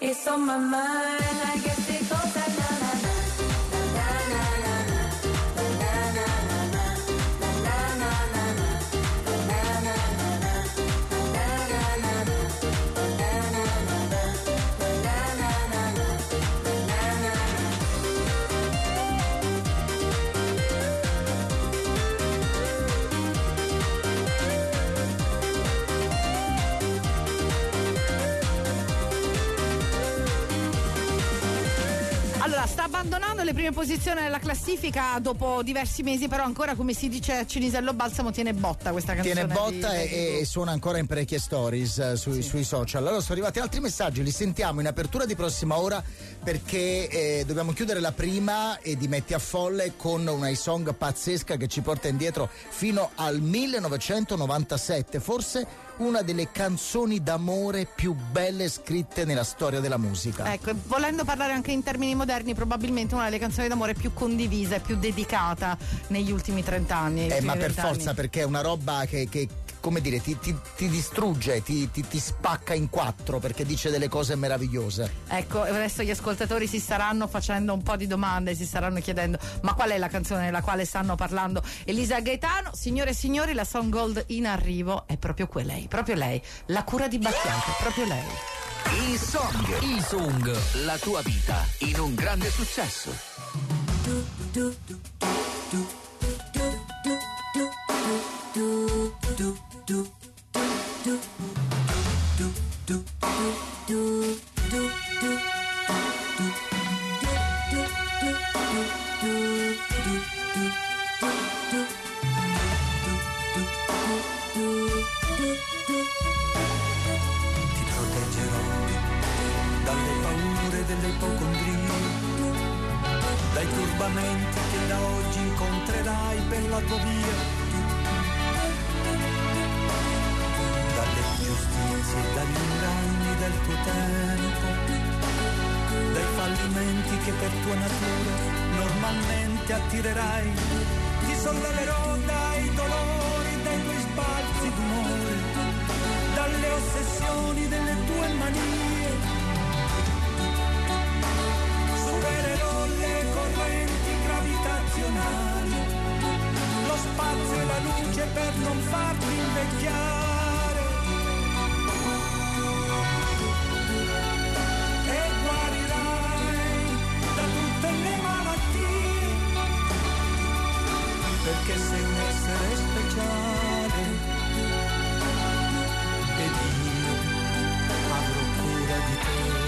It's on my mind, I guess it goes like na na na. Allora, sta abbandonando le prime posizioni nella classifica dopo diversi mesi, però ancora, come si dice a Cinisello Balsamo, tiene botta questa canzone. Tiene botta di, e, di e suona ancora in parecchie stories uh, sui, sì. sui social. Allora sono arrivati altri messaggi, li sentiamo in apertura di prossima ora, perché eh, dobbiamo chiudere la prima e di Metti a Folle con una song pazzesca che ci porta indietro fino al millenovecentonovantasette, forse una delle canzoni d'amore più belle scritte nella storia della musica. Ecco, volendo parlare anche in termini moderni, probabilmente una delle canzoni d'amore più condivisa e più dedicata negli ultimi trent'anni. Eh, ma per forza, perché è una roba che, che come dire, ti, ti, ti distrugge, ti, ti, ti spacca in quattro, perché dice delle cose meravigliose. Ecco, adesso gli ascoltatori si staranno facendo un po' di domande, si staranno chiedendo: ma qual è la canzone nella quale stanno parlando Elisa Gaetano? Signore e signori, la song gold in arrivo è proprio quella, lei, proprio lei, La cura di Battiato, proprio lei. Il song, il song, la tua vita in un grande successo. Do, do, do, do, do, do, do, do, do, do, do, do, do, do, do, do. Dai turbamenti che da oggi incontrerai per la tua via, dalle ingiustizie e dagli inganni del tuo tempo, dai fallimenti che per tua natura normalmente attirerai. Ti solleverò dai dolori, dai tuoi sbalzi d'umore, dalle ossessioni delle tue manie. Supererò le correnti gravitazionali, lo spazio e la luce per non farti invecchiare. E guarirai da tutte le malattie, perché sei un essere speciale ed io avrò cura di te.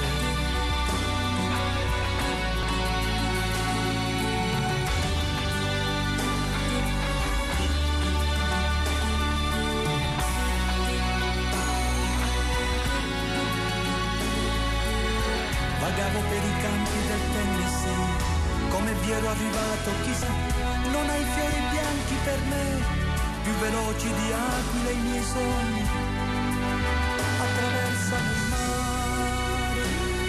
Vagavo per i campi del Tennessee, come vi ero arrivato chissà, non hai fiori bianchi per me, più veloci di aquile i miei sogni, attraversano il mare.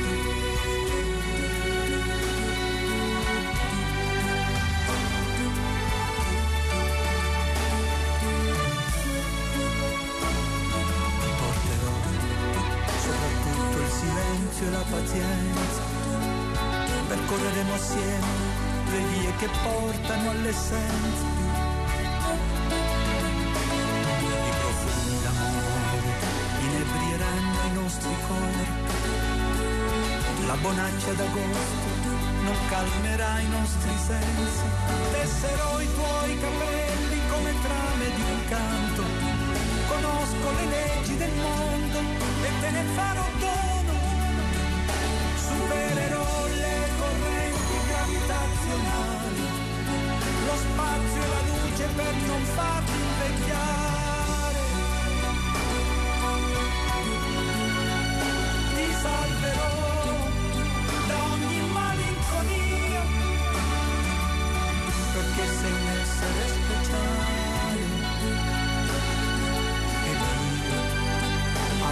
Ti porterò soprattutto il silenzio e la pazienza, percorreremo assieme le vie che portano all'essenza. I profumi d'amore inebrieranno i nostri corpi, la bonaccia d'agosto non calmerà i nostri sensi. Tesserò i tuoi capelli come trame di un canto, conosco le leggi del mondo e te ne farò dono. Supererò le correnti gravitazionali, lo spazio e la luce per non farti invecchiare. Ti salverò da ogni malinconia, perché sei un essere speciale ed io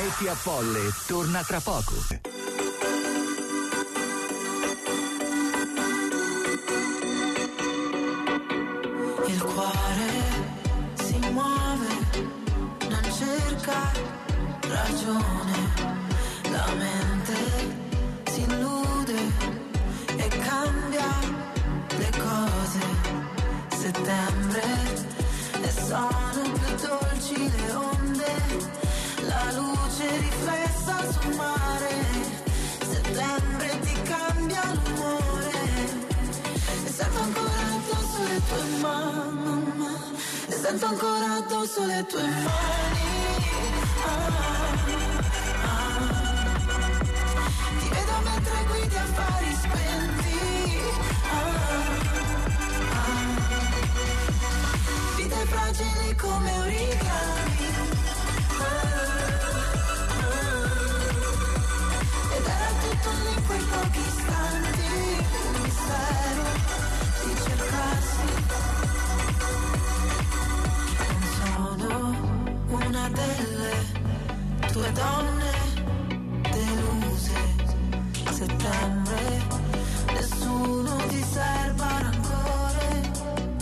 Metti a Folle torna tra poco. Il cuore si muove, non cerca ragione, la mente si illude e cambia le cose. Settembre e sono più dolci le onde, la luce riflessa sul mare. Settembre ti cambia l'umore e sento ancora addosso le tue mani, e sento ancora addosso le tue mani. Ah, ah. Ti vedo mentre guidi affari spenti. Ah, ah. Vite fragili come origami. Ed era tutto lì in quei pochi istanti, un mistero di cercarsi. Non sono una delle tue donne deluse. Settembre, nessuno ti serba rancore.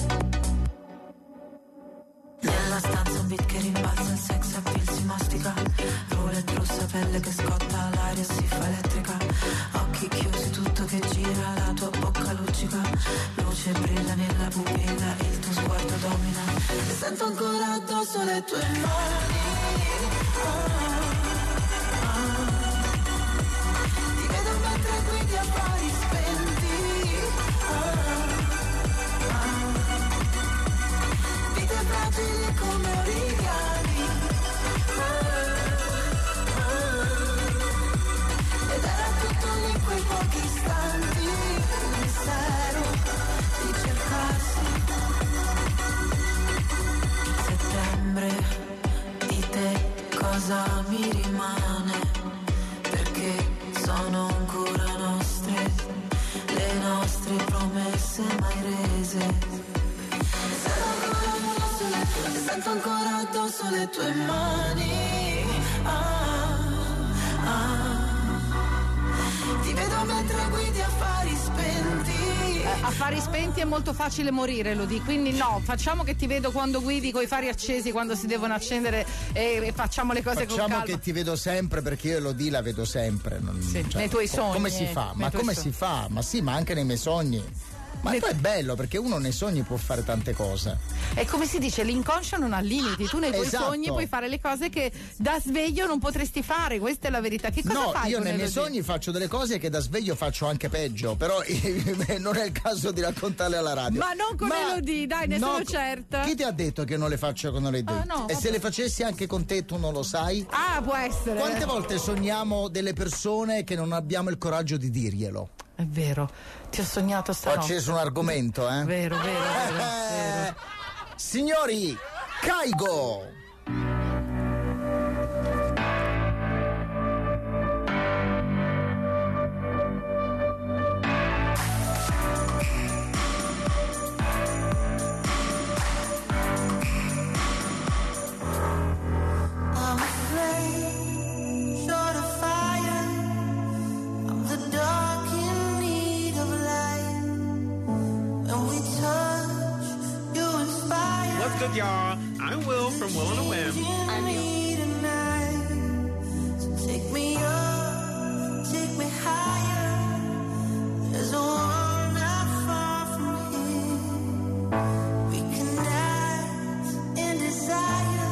Nella stanza un beat che rimbalza, il sex appeal si mastica. Roulette rossa, pelle che scotta, l'aria si fa elettrica. Occhi chiusi, tutto che gira, la tua bocca luccica. Luce brilla nella pupilla, il tuo sguardo domina. E sento ancora addosso le tue mani. Ah, ah. Ti vedo mentre guidi affari spenti. Ah, ah. Vite fragili come origami. Ed era tutto lì in quei pochi istanti, il mistero di cercarsi. Settembre, di te cosa mi rimane? Perché sono ancora nostre, le nostre promesse mai rese. Sento ancora addosso le tue mani. Ah, ah. Ti vedo mentre guidi affari spenti. Eh, affari spenti è molto facile morire, lo dico, quindi no, facciamo che ti vedo quando guidi coi fari accesi, quando si devono accendere, e, e facciamo le cose facciamo con calma. Che ti vedo sempre, perché io Elodie la vedo sempre. Non, sì, cioè, nei tuoi sogni. Come si fa? Ma come sogni. si fa? Ma sì, ma anche nei miei sogni. Ma poi è bello perché uno nei sogni può fare tante cose. È come si dice, l'inconscio non ha limiti. Tu nei tuoi esatto. sogni puoi fare le cose che da sveglio non potresti fare. Questa è la verità. Che cosa no, fai? Io con nei miei Elodie? sogni faccio delle cose che da sveglio faccio anche peggio. Però non è il caso di raccontarle alla radio. Ma non con Ma Elodie, dai, ne no, sono certa. Chi ti ha detto che non le faccio con Elodie? Ah, no, e vabbè. se le facessi anche con te tu non lo sai? Ah, può essere. Quante volte sogniamo delle persone che non abbiamo il coraggio di dirglielo? È vero, ti ho sognato Ho stanotte. acceso un argomento, eh? Vero, vero, vero, Eh, vero. Signori, Kygo! I'm a flame, short of fire. I'm the dark in need of light. When we touch, you inspire. What's good, y'all? I'm Will from Will and a Whim. I'm you tonight. So take me up, take me higher. There's a world not far from here. We can dance in desire.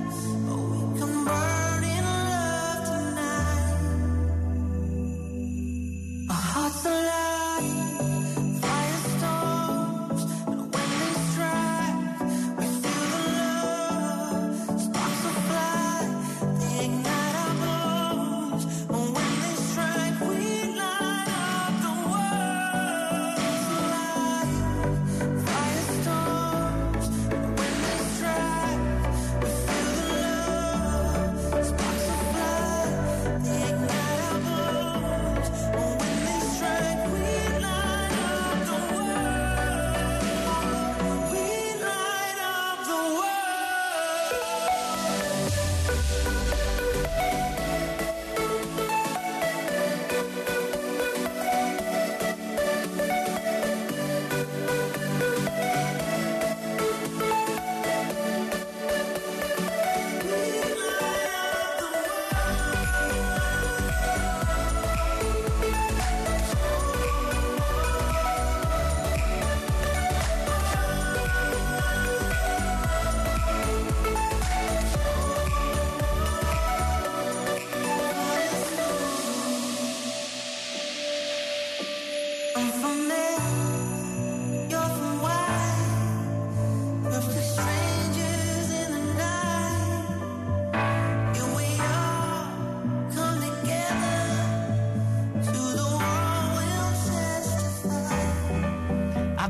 Burn in love tonight. Our hearts alive, firestorms, and when they strike, we feel the love. Sparks will fly, they ignite our bones. And when they strike, we light up the world. Alive, firestorms, and when they strike, we feel the love. Sparks will fly, they ignite our bones. And when they strike, we light up the world. We light up the world.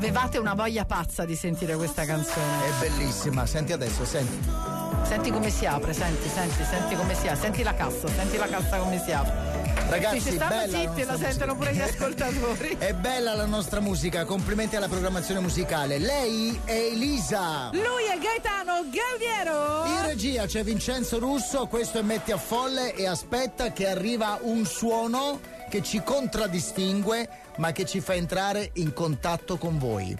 avevate una voglia pazza di sentire questa canzone. È bellissima, senti adesso, senti. Senti come si apre, senti, senti, senti come si apre, senti la cassa, senti la cassa come si apre. Ragazzi, sì, stanno bella zitti, la lo sentono pure gli ascoltatori. È bella la nostra musica, complimenti alla programmazione musicale. Lei è Elisa. Lui è Gaetano Gaudiero. In regia c'è Vincenzo Russo, questo è Metti a Folle e aspetta che arriva un suono che ci contraddistingue ma che ci fa entrare in contatto con voi.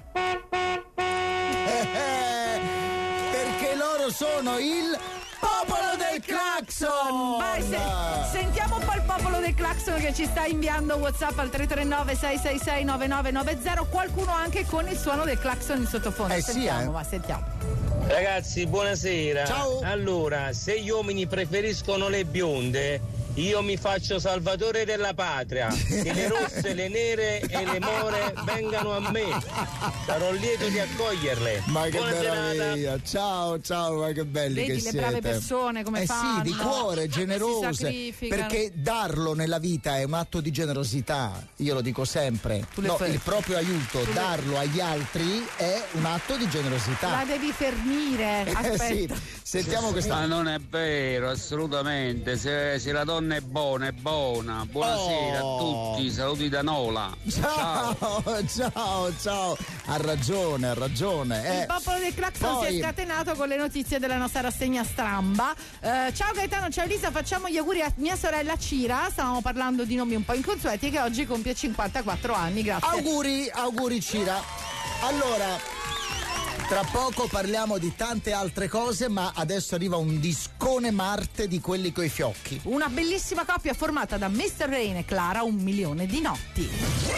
Perché loro sono il popolo del clacson. Vai, se, sentiamo un po' il popolo del clacson che ci sta inviando WhatsApp al tre tre nove sei sei sei nove nove nove zero. Qualcuno anche con il suono del clacson in sottofondo. Eh sentiamo, sì, eh. ma sentiamo. Ragazzi, buonasera. Ciao. Allora, se gli uomini preferiscono le bionde, io mi faccio salvatore della patria. Che le rosse, le nere e le more vengano a me. Sarò lieto di accoglierle. Ma che Buona meraviglia. serata. Ciao, ciao, ma che belli Vedi che le siete. brave persone come eh fanno. sì, di cuore, generose. Si sacrificano. Perché darlo nella vita è un atto di generosità. Io lo dico sempre. Tu le No, fai. il proprio aiuto, Tu le- darlo agli altri è un atto di generosità. La devi fernire. Aspetta. Eh sì, sentiamo questa. Ma non è vero, assolutamente. Se, se la donna è buona, è buona. Buonasera Oh. a tutti, saluti da Nola. Ciao, ciao, ciao. Ha ragione, ha ragione. Eh, Il popolo del clacson poi- si è scatenato con le notizie della nostra rassegna stramba. Eh, ciao Gaetano, ciao Elisa, facciamo gli auguri a mia sorella Cira. Stavamo parlando di nomi un po' inconsueti, che oggi compie cinquantaquattro anni. Grazie. Auguri, auguri Cira. Allora, tra poco parliamo di tante altre cose, ma adesso arriva un discone Marte di quelli coi fiocchi. Una bellissima coppia formata da mister Rain e Clara, un milione di notti.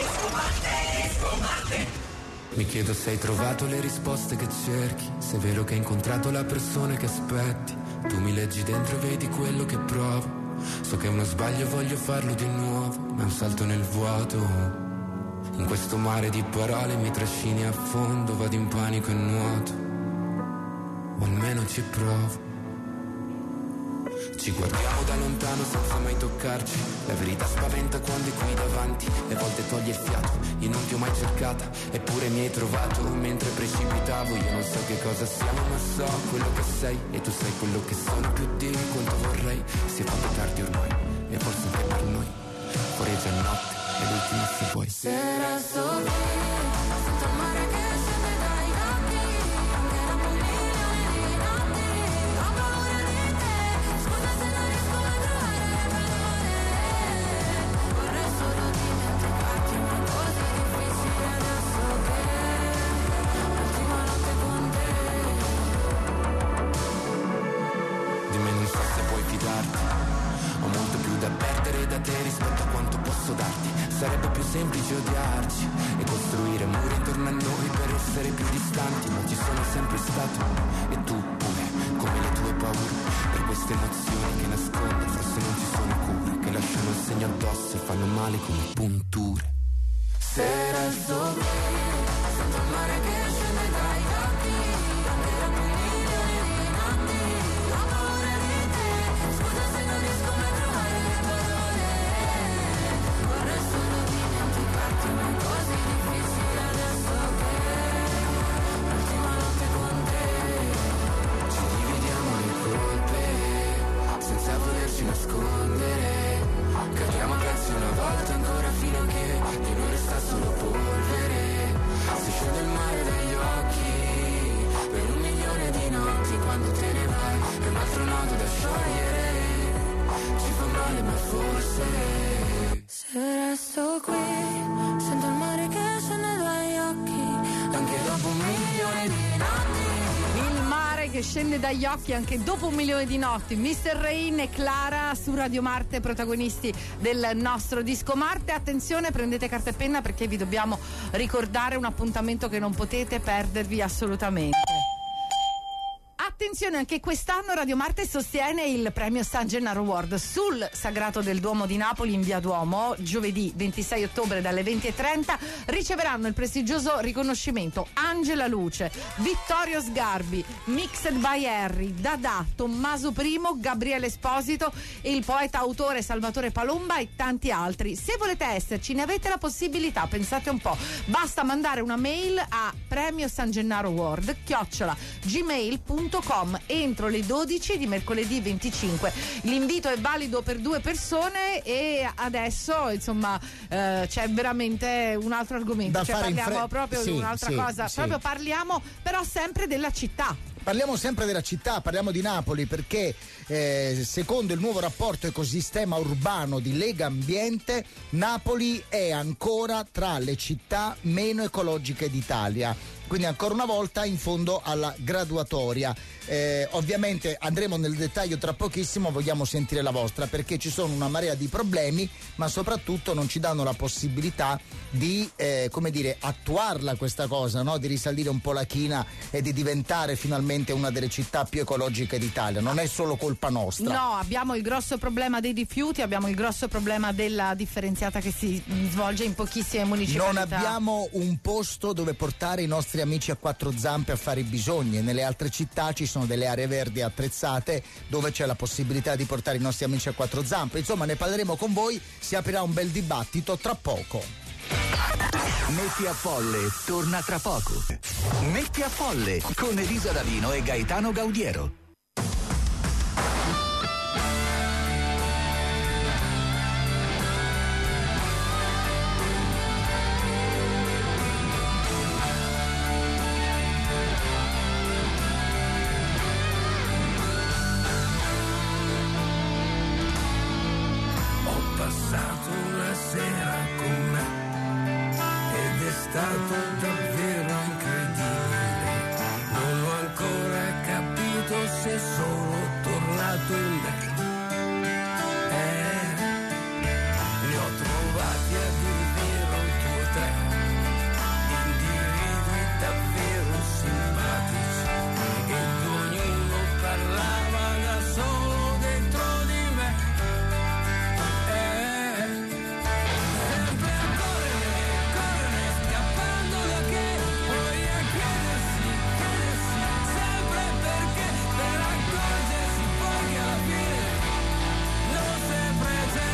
Mi chiedo se hai trovato le risposte che cerchi, se è vero che hai incontrato la persona che aspetti. Tu mi leggi dentro e vedi quello che provo. So che è uno sbaglio e voglio farlo di nuovo, ma è un salto nel vuoto. In questo mare di parole mi trascini a fondo, vado in panico e nuoto, o almeno ci provo. Ci guardiamo da lontano senza mai toccarci. La verità spaventa quando è qui davanti, e a volte toglie il fiato. Io non ti ho mai cercata, eppure mi hai trovato mentre precipitavo. Io non so che cosa siamo, ma so quello che sei, e tu sai quello che sono, più di quanto vorrei. Si è fatto tardi ormai, e forse anche per noi. Fuori è già notte, è l'ultima se vuoi. Se resto qui, sento il mare che scende dai occhi, anche dopo milioni di notti, ho paura di te, scusa se non riesco a trovare le parole, vorrei solo dimenticarti, ma così difficile adesso che l'ultima notte con te. Di me non so se puoi fidarti, ho molto più da perdere da te rispetto a quanto posso darti. Sarebbe più semplice odiarci e costruire muri intorno a noi per essere più distanti, ma ci sono sempre stato, e tu pure, come le tue paure, per queste emozioni che nascondo. Forse non ci sono cure, che lasciano il segno addosso e fanno male come punture. Se resto qui, sento il mare che scende dai occhi, anche dopo milioni di notti, ho paura di te, scusa se non riesco mai a trovare le parole, vorrei solo dimenticarti, ma è così difficile adesso che l'ultima notte con te. Ci dividiamo le colpe senza volerci nascondere, cadiamo a pezzi una volta ancora fino a che di noi resta solo polvere. Si scende il mare dagli occhi per un milione di notti, quando te ne vai è un altro nodo da sciogliere. Ci fa male ma forse Se resto qui, sento il mare che scende dagli occhi, anche dopo un milione di notti. Il mare che scende dagli occhi anche dopo un milione di notti. mister Rain e Clara su Radio Marte, protagonisti del nostro disco Marte. Attenzione, prendete carta e penna perché vi dobbiamo ricordare un appuntamento che non potete perdervi assolutamente. Attenzione, anche quest'anno Radio Marte sostiene il premio San Gennaro Award sul Sagrato del Duomo di Napoli in Via Duomo. Giovedì ventisei ottobre dalle venti e trenta riceveranno il prestigioso riconoscimento Angela Luce, Vittorio Sgarbi, Mixed by Harry, Dada, Tommaso Primo, Gabriele Esposito e il poeta autore Salvatore Palomba e tanti altri. Se volete esserci, ne avete la possibilità, pensate un po', basta mandare una mail a premio San Gennaro Award chiocciola gmail punto com entro le dodici di mercoledì venticinque. L'invito è valido per due persone e adesso insomma eh, c'è veramente un altro argomento, da cioè fare parliamo fre- proprio sì, di un'altra sì, cosa, sì. proprio parliamo però sempre della città. Parliamo sempre della città, parliamo di Napoli perché eh, secondo il nuovo rapporto ecosistema urbano di Lega Ambiente, Napoli è ancora tra le città meno ecologiche d'Italia. Quindi ancora una volta in fondo alla graduatoria. Eh, ovviamente andremo nel dettaglio tra pochissimo, vogliamo sentire la vostra perché ci sono una marea di problemi, ma soprattutto non ci danno la possibilità di eh, come dire attuarla questa cosa, no? Di risalire un po' la china e di diventare finalmente una delle città più ecologiche d'Italia. Non è solo colpa nostra. No, abbiamo il grosso problema dei rifiuti, abbiamo il grosso problema della differenziata che si svolge in pochissime municipalità. Non abbiamo un posto dove portare i nostri amici a quattro zampe a fare i bisogni. Nelle altre città ci sono delle aree verdi attrezzate dove c'è la possibilità di portare i nostri amici a quattro zampe. Insomma, ne parleremo con voi, si aprirà un bel dibattito tra poco. Metti a Folle torna tra poco. Metti a Folle con Elisa D'Avino e Gaetano Gaudiero. Stato davvero incredibile, non ho ancora capito se sono tornato in me. Eh, ne ho trovati a dir vero due o tre, individui davvero simpatici, ed ognuno parlava da solo dentro di me. Eh, sempre a correre, correre, scappando da che, poi a chiedersi, chiedersi, sempre perché, per accorgersi poi che alla fine non sempre c'è.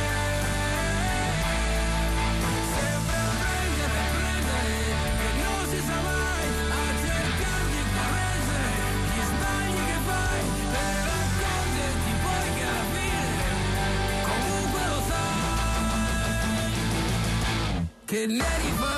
Sempre a prendere, a prendere, che non si sa mai, a cercare di correggere gli sbagli che fai, per accorgerti poi che alla fine comunque lo sai, che ne rifai.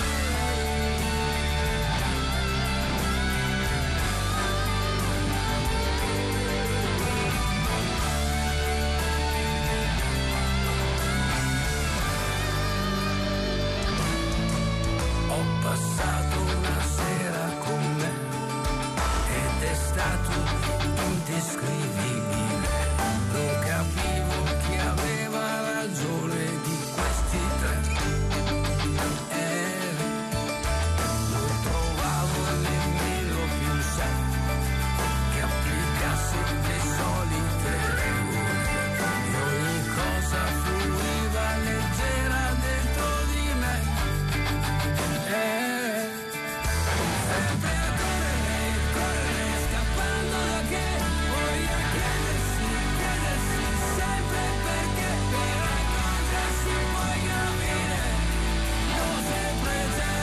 Ho passato una sera con me ed è stato indescrivibile. Non capivo chi aveva ragione di questi tre. Eh, non trovavo nemmeno più un sé che applicasse le solite regole. E ogni cosa fluiva leggera dentro di me. Eh, sempre a correre, correre, scappando da che, poi a chiedersi, chiedersi sempre perché, per accorgersi poi che alla fine non sempre c'è.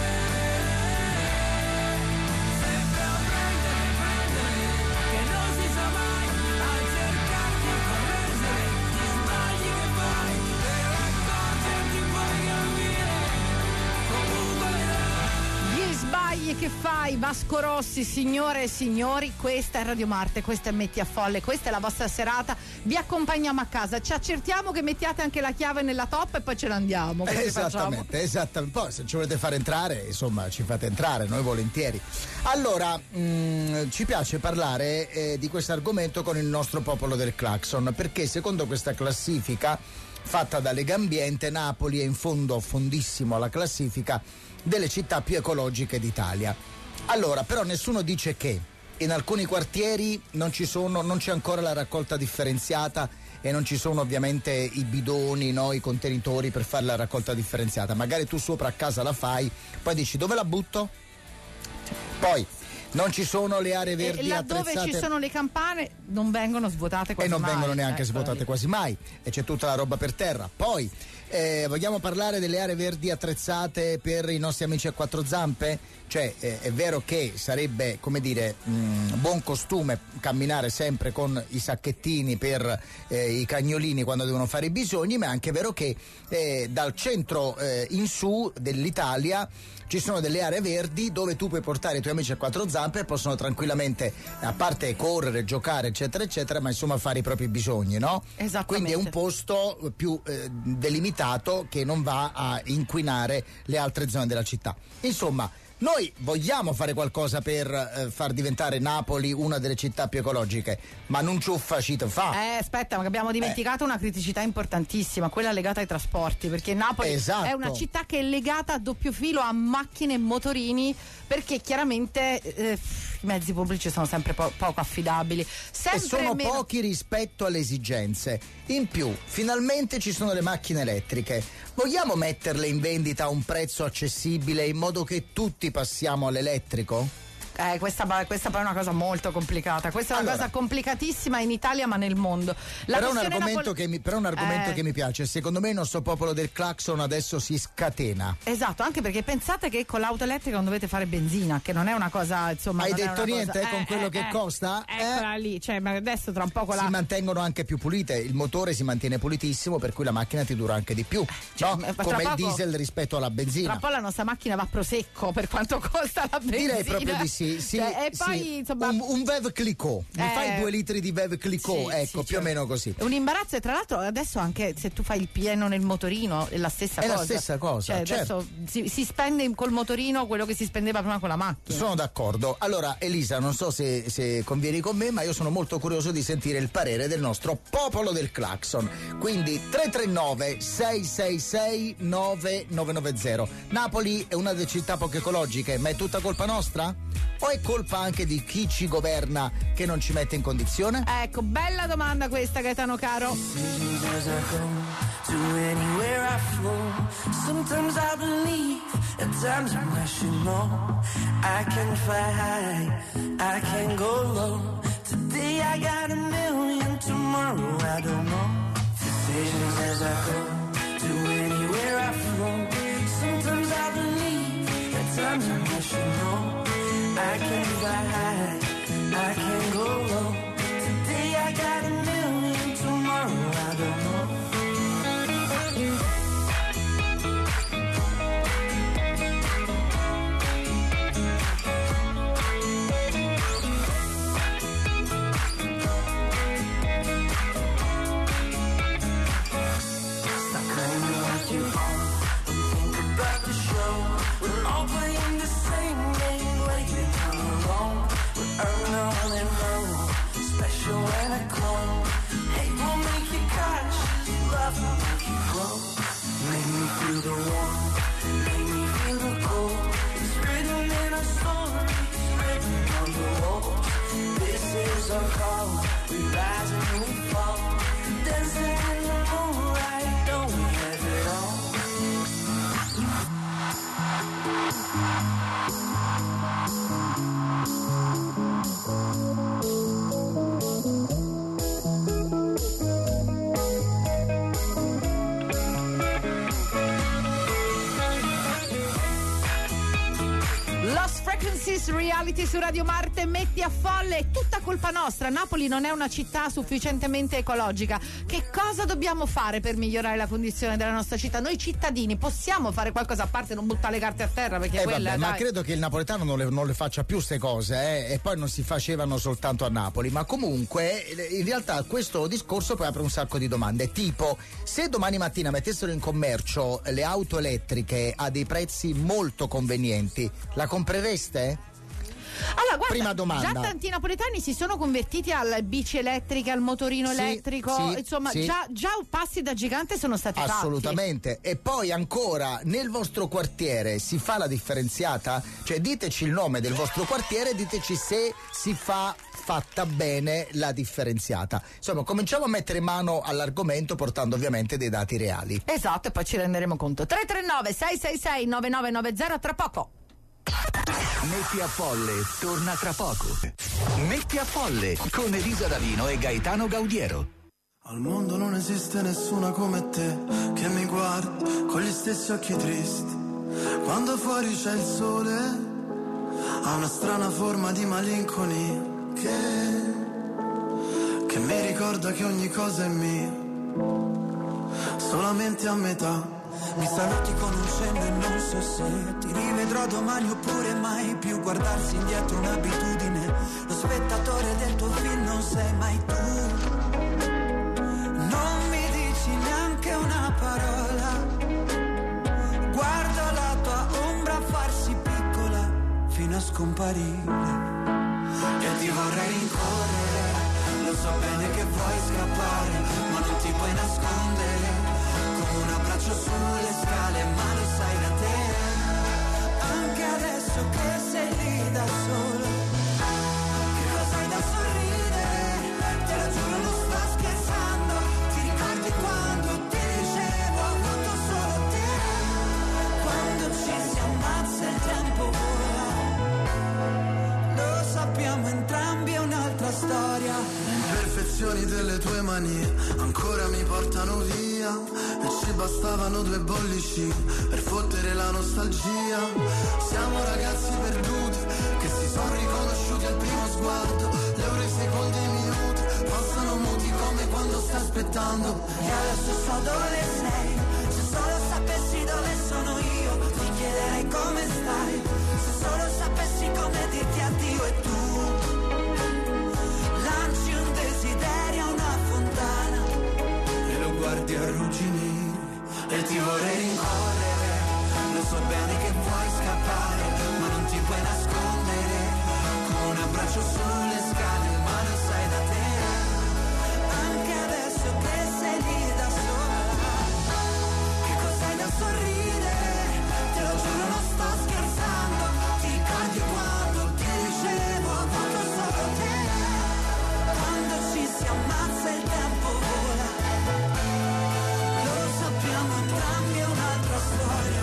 Sempre a prendere, prendere, che non si sa mai, a cercare di correggere gli sbagli che fai, per accorgerti poi che alla fine comunque le dai. Gli sbagli che fai, Vasco Rossi, signore e signori, questa è Radio Marte, questa è Metti a Folle, questa è la vostra serata, vi accompagniamo a casa, ci accertiamo che mettiate anche la chiave nella top e poi ce ne andiamo. Così Esattamente, esattamente. Poi se ci volete fare entrare, insomma, ci fate entrare, noi volentieri. Allora, mh, ci piace parlare eh, di questo argomento con il nostro popolo del clacson, perché secondo questa classifica fatta da Lega Ambiente, Napoli è in fondo, fondissimo alla classifica delle città più ecologiche d'Italia. Allora, però nessuno dice che in alcuni quartieri non ci sono, non c'è ancora la raccolta differenziata e non ci sono ovviamente i bidoni, no, i contenitori per fare la raccolta differenziata. Magari tu sopra a casa la fai, poi dici dove la butto? Poi non ci sono le aree verdi e laddove attrezzate. Ci sono le campane non vengono svuotate quasi e non mai. vengono neanche ecco, svuotate lì. quasi mai, e c'è tutta la roba per terra. Poi eh, vogliamo parlare delle aree verdi attrezzate per i nostri amici a quattro zampe? Cioè eh, è vero che sarebbe, come dire, mh, buon costume camminare sempre con i sacchettini per eh, i cagnolini quando devono fare i bisogni, ma è anche vero che eh, dal centro eh, in su dell'Italia ci sono delle aree verdi dove tu puoi portare i tuoi amici a quattro zampe e possono tranquillamente, a parte correre, giocare, eccetera, eccetera, ma insomma fare i propri bisogni, no? Esattamente. Quindi è un posto più eh, delimitato che non va a inquinare le altre zone della città. Insomma, noi vogliamo fare qualcosa per eh, far diventare Napoli una delle città più ecologiche, ma non ci facite fa. Eh, aspetta, ma abbiamo dimenticato eh. una criticità importantissima, quella legata ai trasporti, perché Napoli esatto. è una città che è legata a doppio filo a macchine e motorini, perché chiaramente eh, i mezzi pubblici sono sempre po- poco affidabili. Sempre e sono meno... pochi rispetto alle esigenze. In più, finalmente ci sono le macchine elettriche. Vogliamo metterle in vendita a un prezzo accessibile in modo che tutti passiamo all'elettrico? Eh, questa, questa poi è una cosa molto complicata. Questa è una allora, cosa complicatissima in Italia ma nel mondo. La però, un argomento, Napol- che mi, però un argomento eh. che mi piace. Secondo me il nostro popolo del clacson adesso si scatena. Esatto, anche perché pensate che con l'auto elettrica non dovete fare benzina, che non è una cosa, insomma. Hai non detto è una niente cosa... eh, con eh, quello eh, che eh, costa? Eccola eh? lì, cioè, ma adesso tra un po' con la... Si mantengono anche più pulite, il motore si mantiene pulitissimo, per cui la macchina ti dura anche di più, cioè, no? Come il poco, diesel rispetto alla benzina. Tra un po' la nostra macchina va prosecco per quanto costa la benzina. Direi proprio di sì, sì, cioè, e sì. poi insomma un, un Veuve Clicquot, mi eh, fai due litri di Veuve Clicquot, sì, ecco, sì, più cioè, o meno così. È un imbarazzo, e tra l'altro adesso anche se tu fai il pieno nel motorino è la stessa è cosa. È la stessa cosa, cioè, certo. Adesso si, si spende col motorino quello che si spendeva prima con la macchina. Sono d'accordo. Allora Elisa, non so se, se convieni con me, ma io sono molto curioso di sentire il parere del nostro popolo del clacson. Quindi tre tre nove sei sei sei nove nove nove zero. Napoli è una delle città poco ecologiche, ma è tutta colpa nostra? O è colpa anche di chi ci governa che non ci mette in condizione? Ecco, bella domanda questa, Gaetano caro. Sometimes I believe, at times I'm rational. I can fly high, I can go low. Today I got a million, tomorrow I don't know. Decisions as I go, to anywhere I flow. Sometimes I believe, at times I'm rational. I can fly high, I can go low. Today I got a million, tomorrow I don't know. Feel the warmth, make me feel the cold. It's written in our stories, written on the walls. This is our call, we rise and we fall. Dancing in the moonlight, don't we have it all? Frequencies Reality su Radio Marte, metti a folle, è tutta colpa nostra. Napoli non è una città sufficientemente ecologica. Che cosa dobbiamo fare per migliorare la condizione della nostra città? Noi cittadini possiamo fare qualcosa, a parte non buttare le carte a terra, perché eh quella vabbè, dai. ma credo che il napoletano non le, non le faccia più ste cose, eh? E poi non si facevano soltanto a Napoli, ma comunque in realtà questo discorso poi apre un sacco di domande, tipo se domani mattina mettessero in commercio le auto elettriche a dei prezzi molto convenienti, la comprereste? Allora, guarda, prima domanda. Già tanti napoletani si sono convertiti alle bici elettriche, al motorino sì, elettrico, sì, insomma sì. Già, già passi da gigante sono stati fatti. Assolutamente. E poi ancora, nel vostro quartiere si fa la differenziata? Cioè diteci il nome del vostro quartiere, diteci se si fa fatta bene la differenziata. Insomma, cominciamo a mettere mano all'argomento portando ovviamente dei dati reali. Esatto, e poi ci renderemo conto. tre tre nove sei sei sei nove nove nove zero, tra poco. Metti a Folle torna tra poco. Metti a Folle con Elisa D'Avino e Gaetano Gaudiero. Al mondo non esiste nessuna come te che mi guardi con gli stessi occhi tristi. Quando fuori c'è il sole ha una strana forma di malinconia che, che mi ricorda che ogni cosa è mia, solamente a metà. Mi saluti con un cenno e non so se ti rivedrò domani oppure mai più. Guardarsi indietro un'abitudine, lo spettatore del tuo film non sei mai tu. Non mi dici neanche una parola, guardo la tua ombra farsi piccola fino a scomparire. E ti vorrei rincorrere, lo so bene che vuoi scappare, ma non ti puoi nascondere, come un abbraccio sulle scale, ma lo sai da te, anche adesso che sei lì da solo. Che cosa hai da sorridere, te lo giuro non sto scherzando, ti ricordi quando ti dicevo ho avuto solo te, quando ci si ammazza il tempo vola. Lo sappiamo entrambi, è un'altra storia. Le imperfezioni delle tue manie ancora mi portano via, e ci bastavano due bollicine per fottere la nostalgia. Siamo ragazzi perduti che si sono riconosciuti al primo sguardo, le ore, i secondi, i minuti passano muti come quando stai aspettando. E adesso so dove sei, se solo sapessi dove sono io ti chiederei come stai, se solo sapessi come dirti addio. E tu lanci un desiderio a una fontana e lo guardi arrugginire, e ti vorrei rincorrere, lo so bene che vuoi scappare, ma non ti puoi nascondere, con un abbraccio sulle scale, ma lo sai da te, anche adesso che sei lì da sola. che cos'hai da sorridere, te lo giuro non sto scherzando, ti ricordi quando ti dicevo ho avuto solo te, Quando ci si ammazza il tempo vola, lo sappiamo entrambi, è un'altra storia.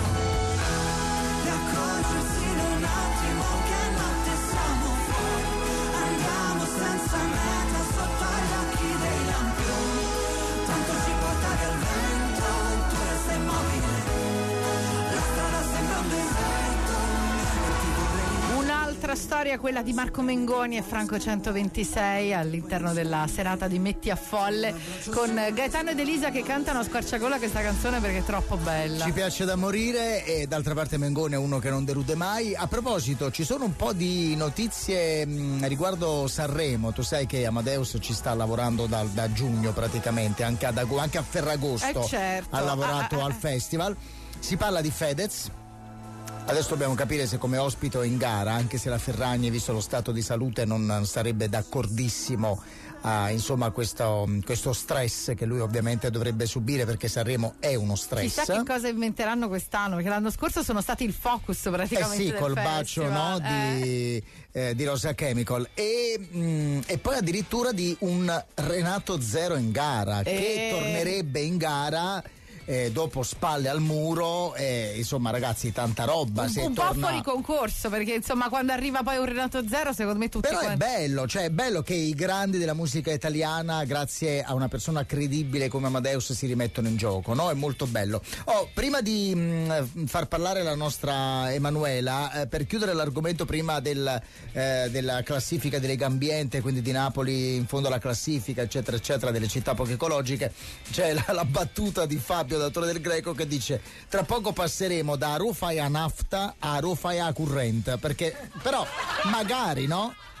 E accorgersi in un attimo che notte siamo fuori, andiamo senza meta sotto agli occhi dei lampioni, tanto ci portavi al vento, tu resta immobile, la strada sembra un deserto, e ti vorrei. Un'altra storia, quella di Marco Mengoni e Franco centoventisei, all'interno della serata di Metti a Folle, con Gaetano ed Elisa che cantano a squarciagola questa canzone perché è troppo bella. Ci piace da morire, e d'altra parte Mengoni è uno che non delude mai. A proposito, ci sono un po' di notizie mh, riguardo Sanremo. Tu sai che Amadeus ci sta lavorando da, da giugno praticamente, anche, ad, ag- anche a Ferragosto Eh, certo. ha lavorato Ah, ah, al ah. festival. Si parla di Fedez. Adesso dobbiamo capire se come ospite o in gara, anche se la Ferragni, visto lo stato di salute, non sarebbe d'accordissimo a insomma questo, questo stress che lui ovviamente dovrebbe subire, perché Sanremo è uno stress. Chissà che cosa inventeranno quest'anno, perché l'anno scorso sono stati il focus Eh praticamente sì, del col festival. bacio, no, di, eh, di Rosa Chemical, e, mh, e poi addirittura di un Renato Zero in gara, che E- tornerebbe in gara eh, dopo spalle al muro, eh, insomma ragazzi, tanta roba. un, se un po' torna... fuori concorso, perché insomma quando arriva poi un Renato Zero, secondo me tutti Però è quanti- bello, cioè è bello che i grandi della musica italiana, grazie a una persona credibile come Amadeus, si rimettono in gioco, no? È molto bello. Oh, prima di mh, far parlare la nostra Emanuela, eh, per chiudere l'argomento prima del, eh, della classifica di Lega Ambiente, quindi di Napoli in fondo alla classifica, eccetera, eccetera, delle città poco ecologiche, c'è la, la battuta di Fabio, datore del Greco, che dice: tra poco passeremo da Rufaia Nafta a Rufaia Current, perché però magari, no?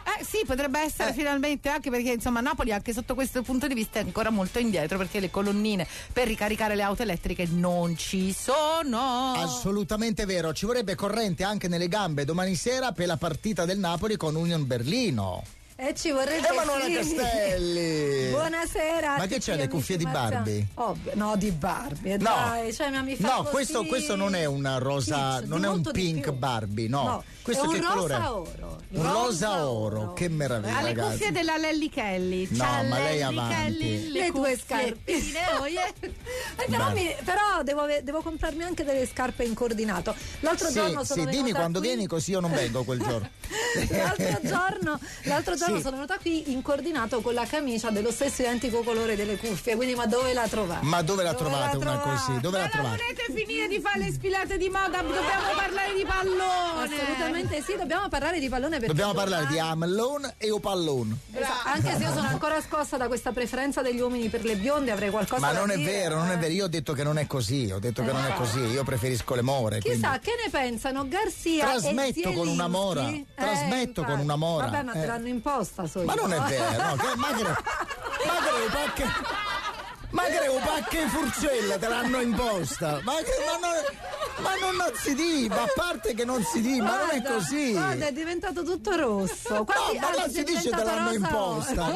Eh sì, potrebbe essere eh. finalmente, anche perché insomma Napoli anche sotto questo punto di vista è ancora molto indietro, perché le colonnine per ricaricare le auto elettriche non ci sono. Assolutamente vero, ci vorrebbe corrente anche nelle gambe domani sera per la partita del Napoli con Union Berlino. E ci vorrebbe Emanuela sì. Castelli. Buonasera. Ma che c'è, le cuffie di Barbie? Oh, no, di Barbie. No, dai, cioè, mi fa no così... questo, questo non è una rosa, Kitsch, non è un pink Barbie, no. no. Questo è che un colore rosa è? oro. Un rosa, rosa oro. oro, che meraviglia, alle ragazzi. cuffie della Lelli Kelly. No, C'ha ma lei Lelli avanti. Kelly, le, le tue scarpine. Oh, yeah. eh, però mi, però devo, devo comprarmi anche delle scarpe in coordinato. L'altro sì, giorno sono sì, dimmi quando qui... vieni, così io non vengo quel giorno. l'altro giorno, l'altro giorno sì. sono venuta qui in coordinato con la camicia dello stesso identico colore delle cuffie, quindi ma dove la trovate? Ma dove la dove trovate la una trovate? così? Dove ma la trovate? Ma volete finire di fare le sfilate di moda? Dobbiamo parlare di pallone. Assolutamente sì, dobbiamo parlare di pallone perché dobbiamo domani... parlare di Amallone e o pallone. Esatto. Anche se io sono ancora scossa da questa preferenza degli uomini per le bionde, avrei qualcosa ma da non dire. è vero, non è vero, io ho detto che non è così, ho detto eh, che non è così, io preferisco le more. Chissà quindi... che ne pensano Garzia trasmetto e con una mora, eh, trasmetto con una mora. Vabbè, ma te eh. l'hanno imposta, so ma io. non è vero, no, che magre, magre pacche, magre pacche furcella te l'hanno imposta, ma, che, ma, non, ma non si dice, ma a parte che non si dice, ma non è così. Guarda, è diventato tutto rosso. Quasi, no, ma non si dice te l'hanno imposta.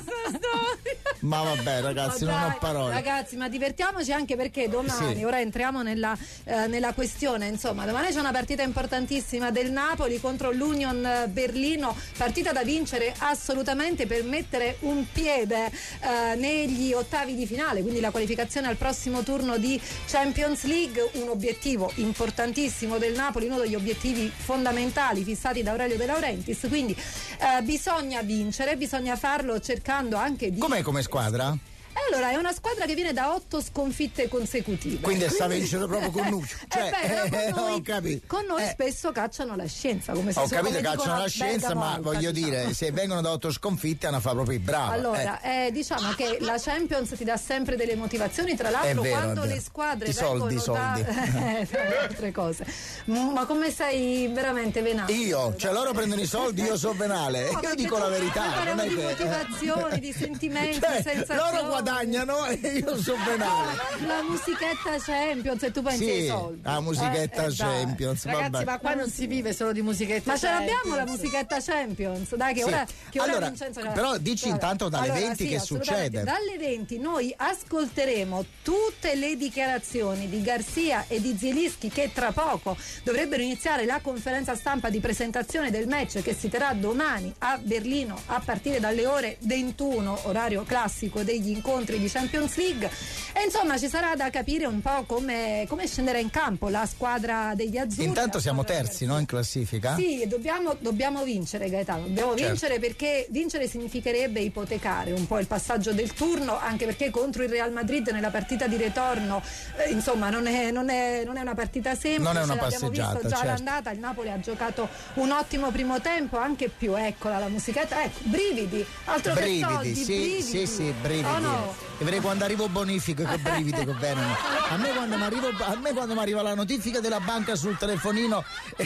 Ma vabbè, ragazzi, no, non dai, ho parole. Ragazzi, ma divertiamoci anche perché domani, sì. ora entriamo nella, eh, nella questione, insomma, domani c'è una partita importantissima del Napoli contro l'Union Berlino, partita da vincere assolutamente per mettere un piede eh, negli ottavi di finale, quindi la qualificazione al prossimo turno di Champions League, un obiettivo importantissimo del Napoli, uno degli obiettivi fondamentali fissati da Aurelio De Laurentiis, quindi eh, bisogna vincere, bisogna farlo cercando anche di... Com'è come squadra? Allora, è una squadra che viene da otto sconfitte consecutive. Quindi sta vincendo proprio con Nuccio. Cioè, eh beh, con noi, ho capito. Con noi eh. spesso cacciano la scienza, come se ho capito, come cacciano la scienza, ma voglio diciamo. dire, se vengono da otto sconfitte hanno fa proprio i bravi. Allora, eh. Eh, diciamo che la Champions ti dà sempre delle motivazioni, tra l'altro vero, quando le squadre I soldi, vengono soldi. da eh, tra le altre cose. Ma come sei veramente venale? Io, cioè loro prendono i soldi, io so venale. No, io dico la verità. Non è di che... motivazioni, di sentimenti, cioè, sensazioni. Loro guadagnano e io so venale. La musichetta Champions e tu pensi sì, ai soldi. la musichetta eh, Champions. Ragazzi, vabbè. ma qua non si vive solo di musichetta ma Champions. ce l'abbiamo la musichetta Champions, dai che sì. ora, che ora allora, Vincenzo... però dici allora, intanto dalle allora, venti sì, che succede. Dalle venti noi ascolteremo tutte le dichiarazioni di Garzia e di Zielinski che tra poco dovrebbero iniziare la conferenza stampa di presentazione del match che si terrà domani a Berlino a partire dalle ore ventuno, orario classico degli incontri di Champions League. E insomma ci sarà da capire un po' come, come scenderà in campo la squadra degli azzurri. Intanto siamo terzi, no, in classifica? Sì, dobbiamo, dobbiamo vincere, Gaetano, dobbiamo certo. vincere, perché vincere significherebbe ipotecare un po' il passaggio del turno, anche perché contro il Real Madrid nella partita di ritorno eh, insomma non è, non, è, non è una partita semplice, non è una l'abbiamo passeggiata, visto già certo. l'andata, il Napoli ha giocato un ottimo primo tempo, anche più, eccola la musichetta, ecco, brividi, altro brividi, che soldi, sì, brividi. sì, sì, brividi. Oh, no. E vedrei quando arrivo bonifico che brividi che vengono. A me quando mi arrivo, a me quando mi arriva la notifica della banca sul telefonino e,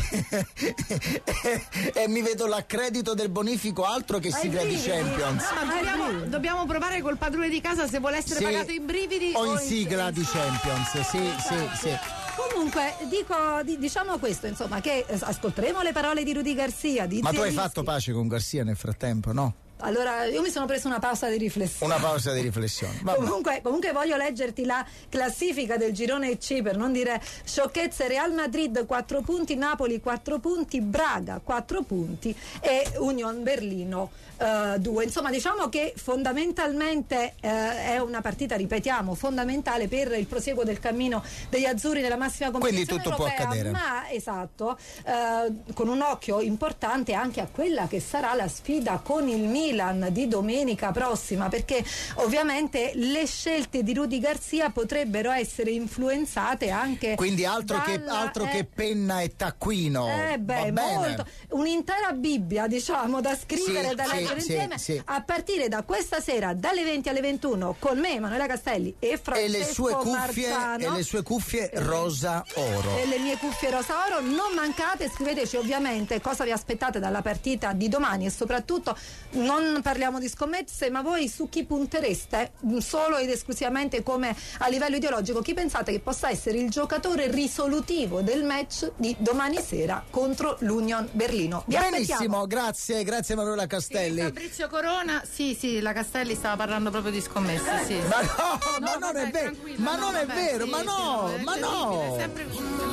e, e, e mi vedo l'accredito del bonifico, altro che sigla di Champions. No, ma dobbiamo, dobbiamo provare col padrone di casa se vuole essere sì, pagato in brividi o in, o in sigla in... di Champions. Sì, sì, sì. Comunque dico, diciamo questo, insomma, che ascolteremo le parole di Rudy Garzia, di Ma tu hai Zielinski. fatto pace con Garzia nel frattempo, no? Allora, io mi sono preso una pausa di riflessione. Una pausa di riflessione. Comunque, comunque voglio leggerti la classifica del girone C per non dire sciocchezze. Real Madrid quattro punti, Napoli quattro punti, Braga quattro punti e Union Berlino due. Uh, Insomma, diciamo che fondamentalmente uh, è una partita, ripetiamo, fondamentale per il prosieguo del cammino degli azzurri nella massima competizione Quindi tutto europea, può accadere. ma esatto, uh, con un occhio importante anche a quella che sarà la sfida con il Milan Milan di domenica prossima, perché ovviamente le scelte di Rudy Garcia potrebbero essere influenzate anche quindi altro, dalla, che, altro eh, che penna e taccuino. eh beh, molto, un'intera Bibbia, diciamo, da scrivere, sì, da leggere sì, insieme, sì, sì. a partire da questa sera dalle venti alle ventuno con me, Emanuela Castelli e Francesco e le sue cuffie Marzano, e le sue cuffie rosa oro e le mie cuffie rosa oro. Non mancate, scriveteci ovviamente cosa vi aspettate dalla partita di domani e soprattutto non parliamo di scommesse, ma voi su chi puntereste solo ed esclusivamente come a livello ideologico, chi pensate che possa essere il giocatore risolutivo del match di domani sera contro l'Union Berlino. Vi benissimo, aspettiamo. grazie, grazie Manuela Castelli. Sì, Fabrizio Corona, sì sì, la Castelli stava parlando proprio di scommesse, sì. Ma no, no ma non vabbè, è vero, ma no, non è vabbè, vero, sì, ma sì, no, è ma no. è sempre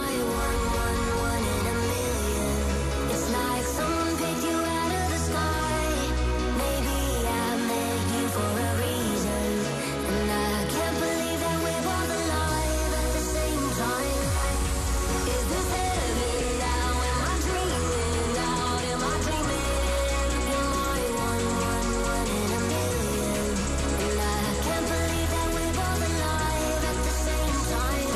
It's like someone picked you out of the sky. Maybe I met you for a reason, and I can't believe that we're both alive at the same time. Is this heaven now? Am I dreaming now? Am I dreaming? You're my one, one, one in a million, and I can't believe that we're both alive at the same time.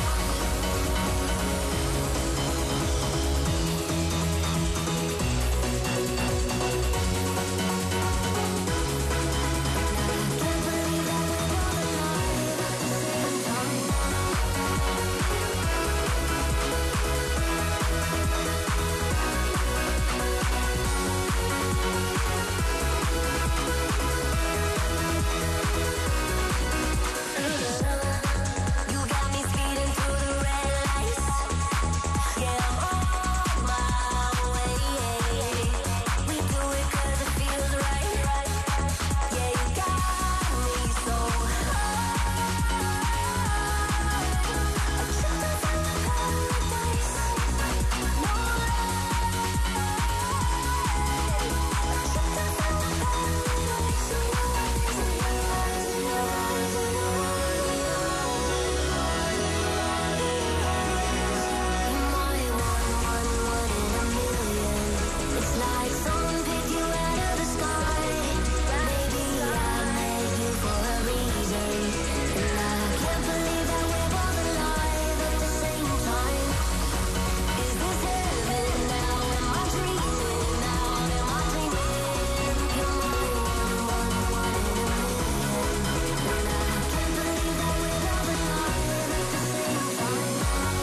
You got me speeding through the red lights. Yeah, I'm on my way. We do it 'cause it feels right. Yeah, you got me so high. I tripped up in the paradise. No I tripped up in the It's like someone picked you out of the sky. Maybe I met you for a reason, and I can't believe that we're both alive at the same time. Is this heaven now? Am I dreaming now? Am I dreaming? You're my one, one, one in a million, and I can't believe that we're both alive at the same time.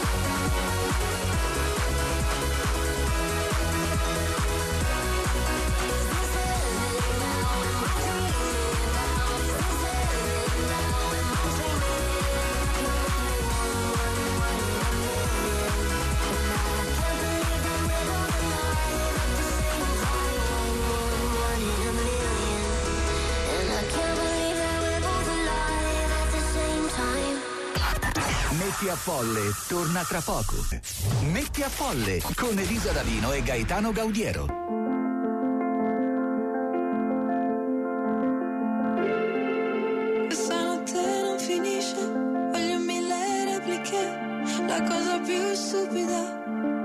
Metti a Folle torna tra poco. Metti a Folle con Elisa Davino e Gaetano Gaudiero. Questa notte non finisce, voglio mille repliche, la cosa più stupida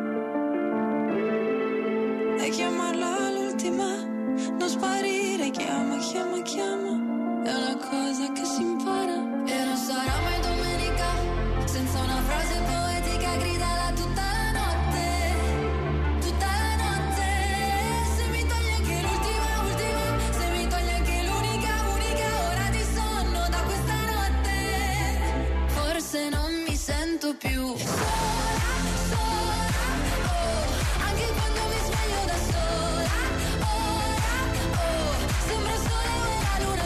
è chiamarla l'ultima, non sparire, chiama, chiama, chiama, è una cosa che si impara e non sarà mai domenica senza una frase poetica, gridala tutta la notte, tutta la notte, se mi togli anche l'ultima, ultima, se mi togli anche l'unica, unica ora di sonno da questa notte, forse non mi sento più sola, sola, oh, anche quando mi sveglio da sola, ora, oh, sembra il sole o la luna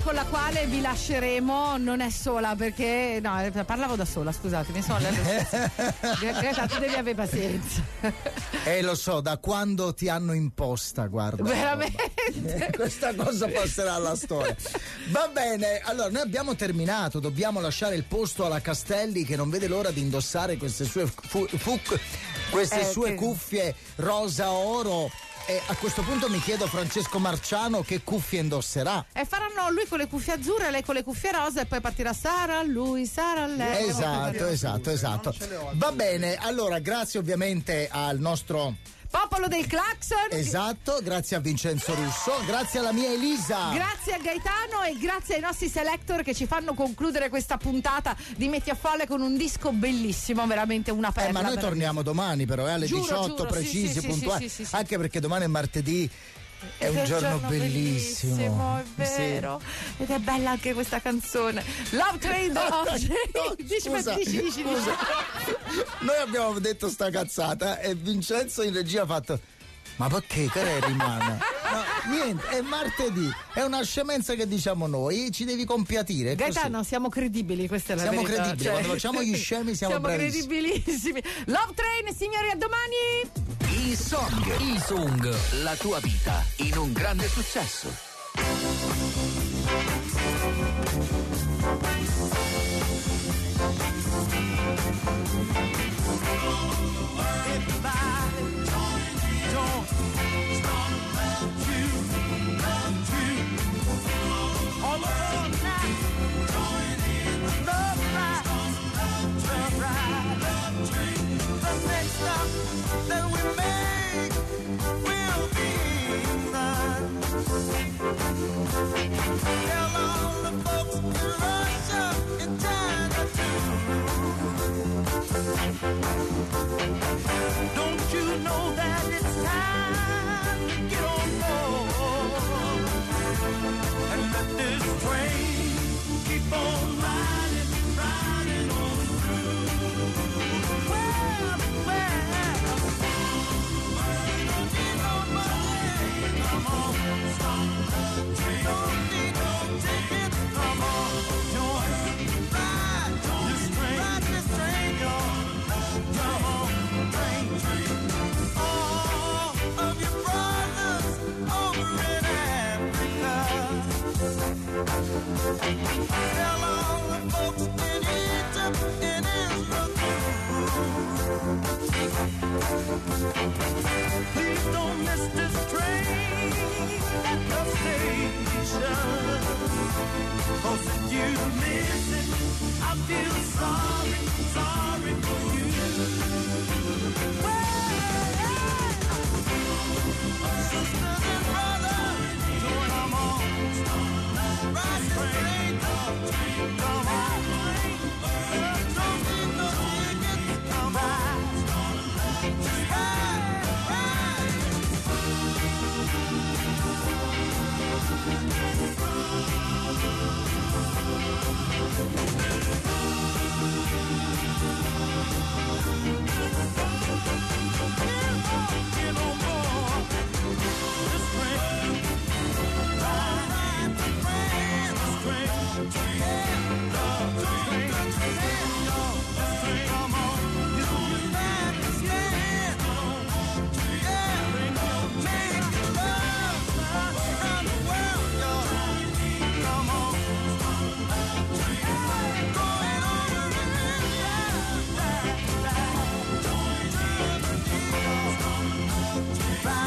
con la quale vi lasceremo non è sola, perché no, parlavo da sola, scusatemi, sono Greta, tu devi avere pazienza. Eh, lo so, da quando ti hanno imposta, guarda. Veramente? Questa cosa passerà alla storia. Va bene, allora noi abbiamo terminato, dobbiamo lasciare il posto alla Castelli, che non vede l'ora di indossare queste sue fu- fu- queste eh, sue che... cuffie rosa oro. E a questo punto mi chiedo, Francesco Marciano, che cuffie indosserà? E faranno lui con le cuffie azzurre, lei con le cuffie rosa, e poi partirà Sara, lui, Sara, lei. Esatto, esatto, esatto. Va bene, allora grazie ovviamente al nostro popolo del Claxon. Esatto, grazie a Vincenzo Russo, grazie alla mia Elisa. Grazie a Gaetano e grazie ai nostri selector che ci fanno concludere questa puntata di Metti a Folle con un disco bellissimo, veramente una perla. Eh, ma noi veramente. torniamo domani però, eh, alle giuro, diciotto giuro, precisi, sì, sì, puntuali, sì, sì, sì, anche perché domani è martedì. È un giorno, giorno bellissimo. bellissimo, è vero. Sì. Ed è bella anche questa canzone. Love Train oggi. No, dici, scusa, dici, dici, scusa. Noi abbiamo detto sta cazzata e Vincenzo in regia ha fatto: ma perché che rimane? No, niente, è martedì, è una scemenza che diciamo noi, ci devi compiatire. Gaetano, così. Siamo credibili, questa è la siamo verità. Credibili, cioè... quando facciamo gli scemi siamo, siamo bravissimi. credibilissimi. Love Train, signori, a domani. I Song, i Song, la tua vita in un grande successo. That we make will be mine. Tell all the folks in Russia in China too. Don't you know that it's time to get on board and let this train keep on riding, riding on through. Well, tell all the folks in Egypt, in Israel too. Please don't miss this train at the station, 'cause if you miss it, I feel sorry, sorry for you.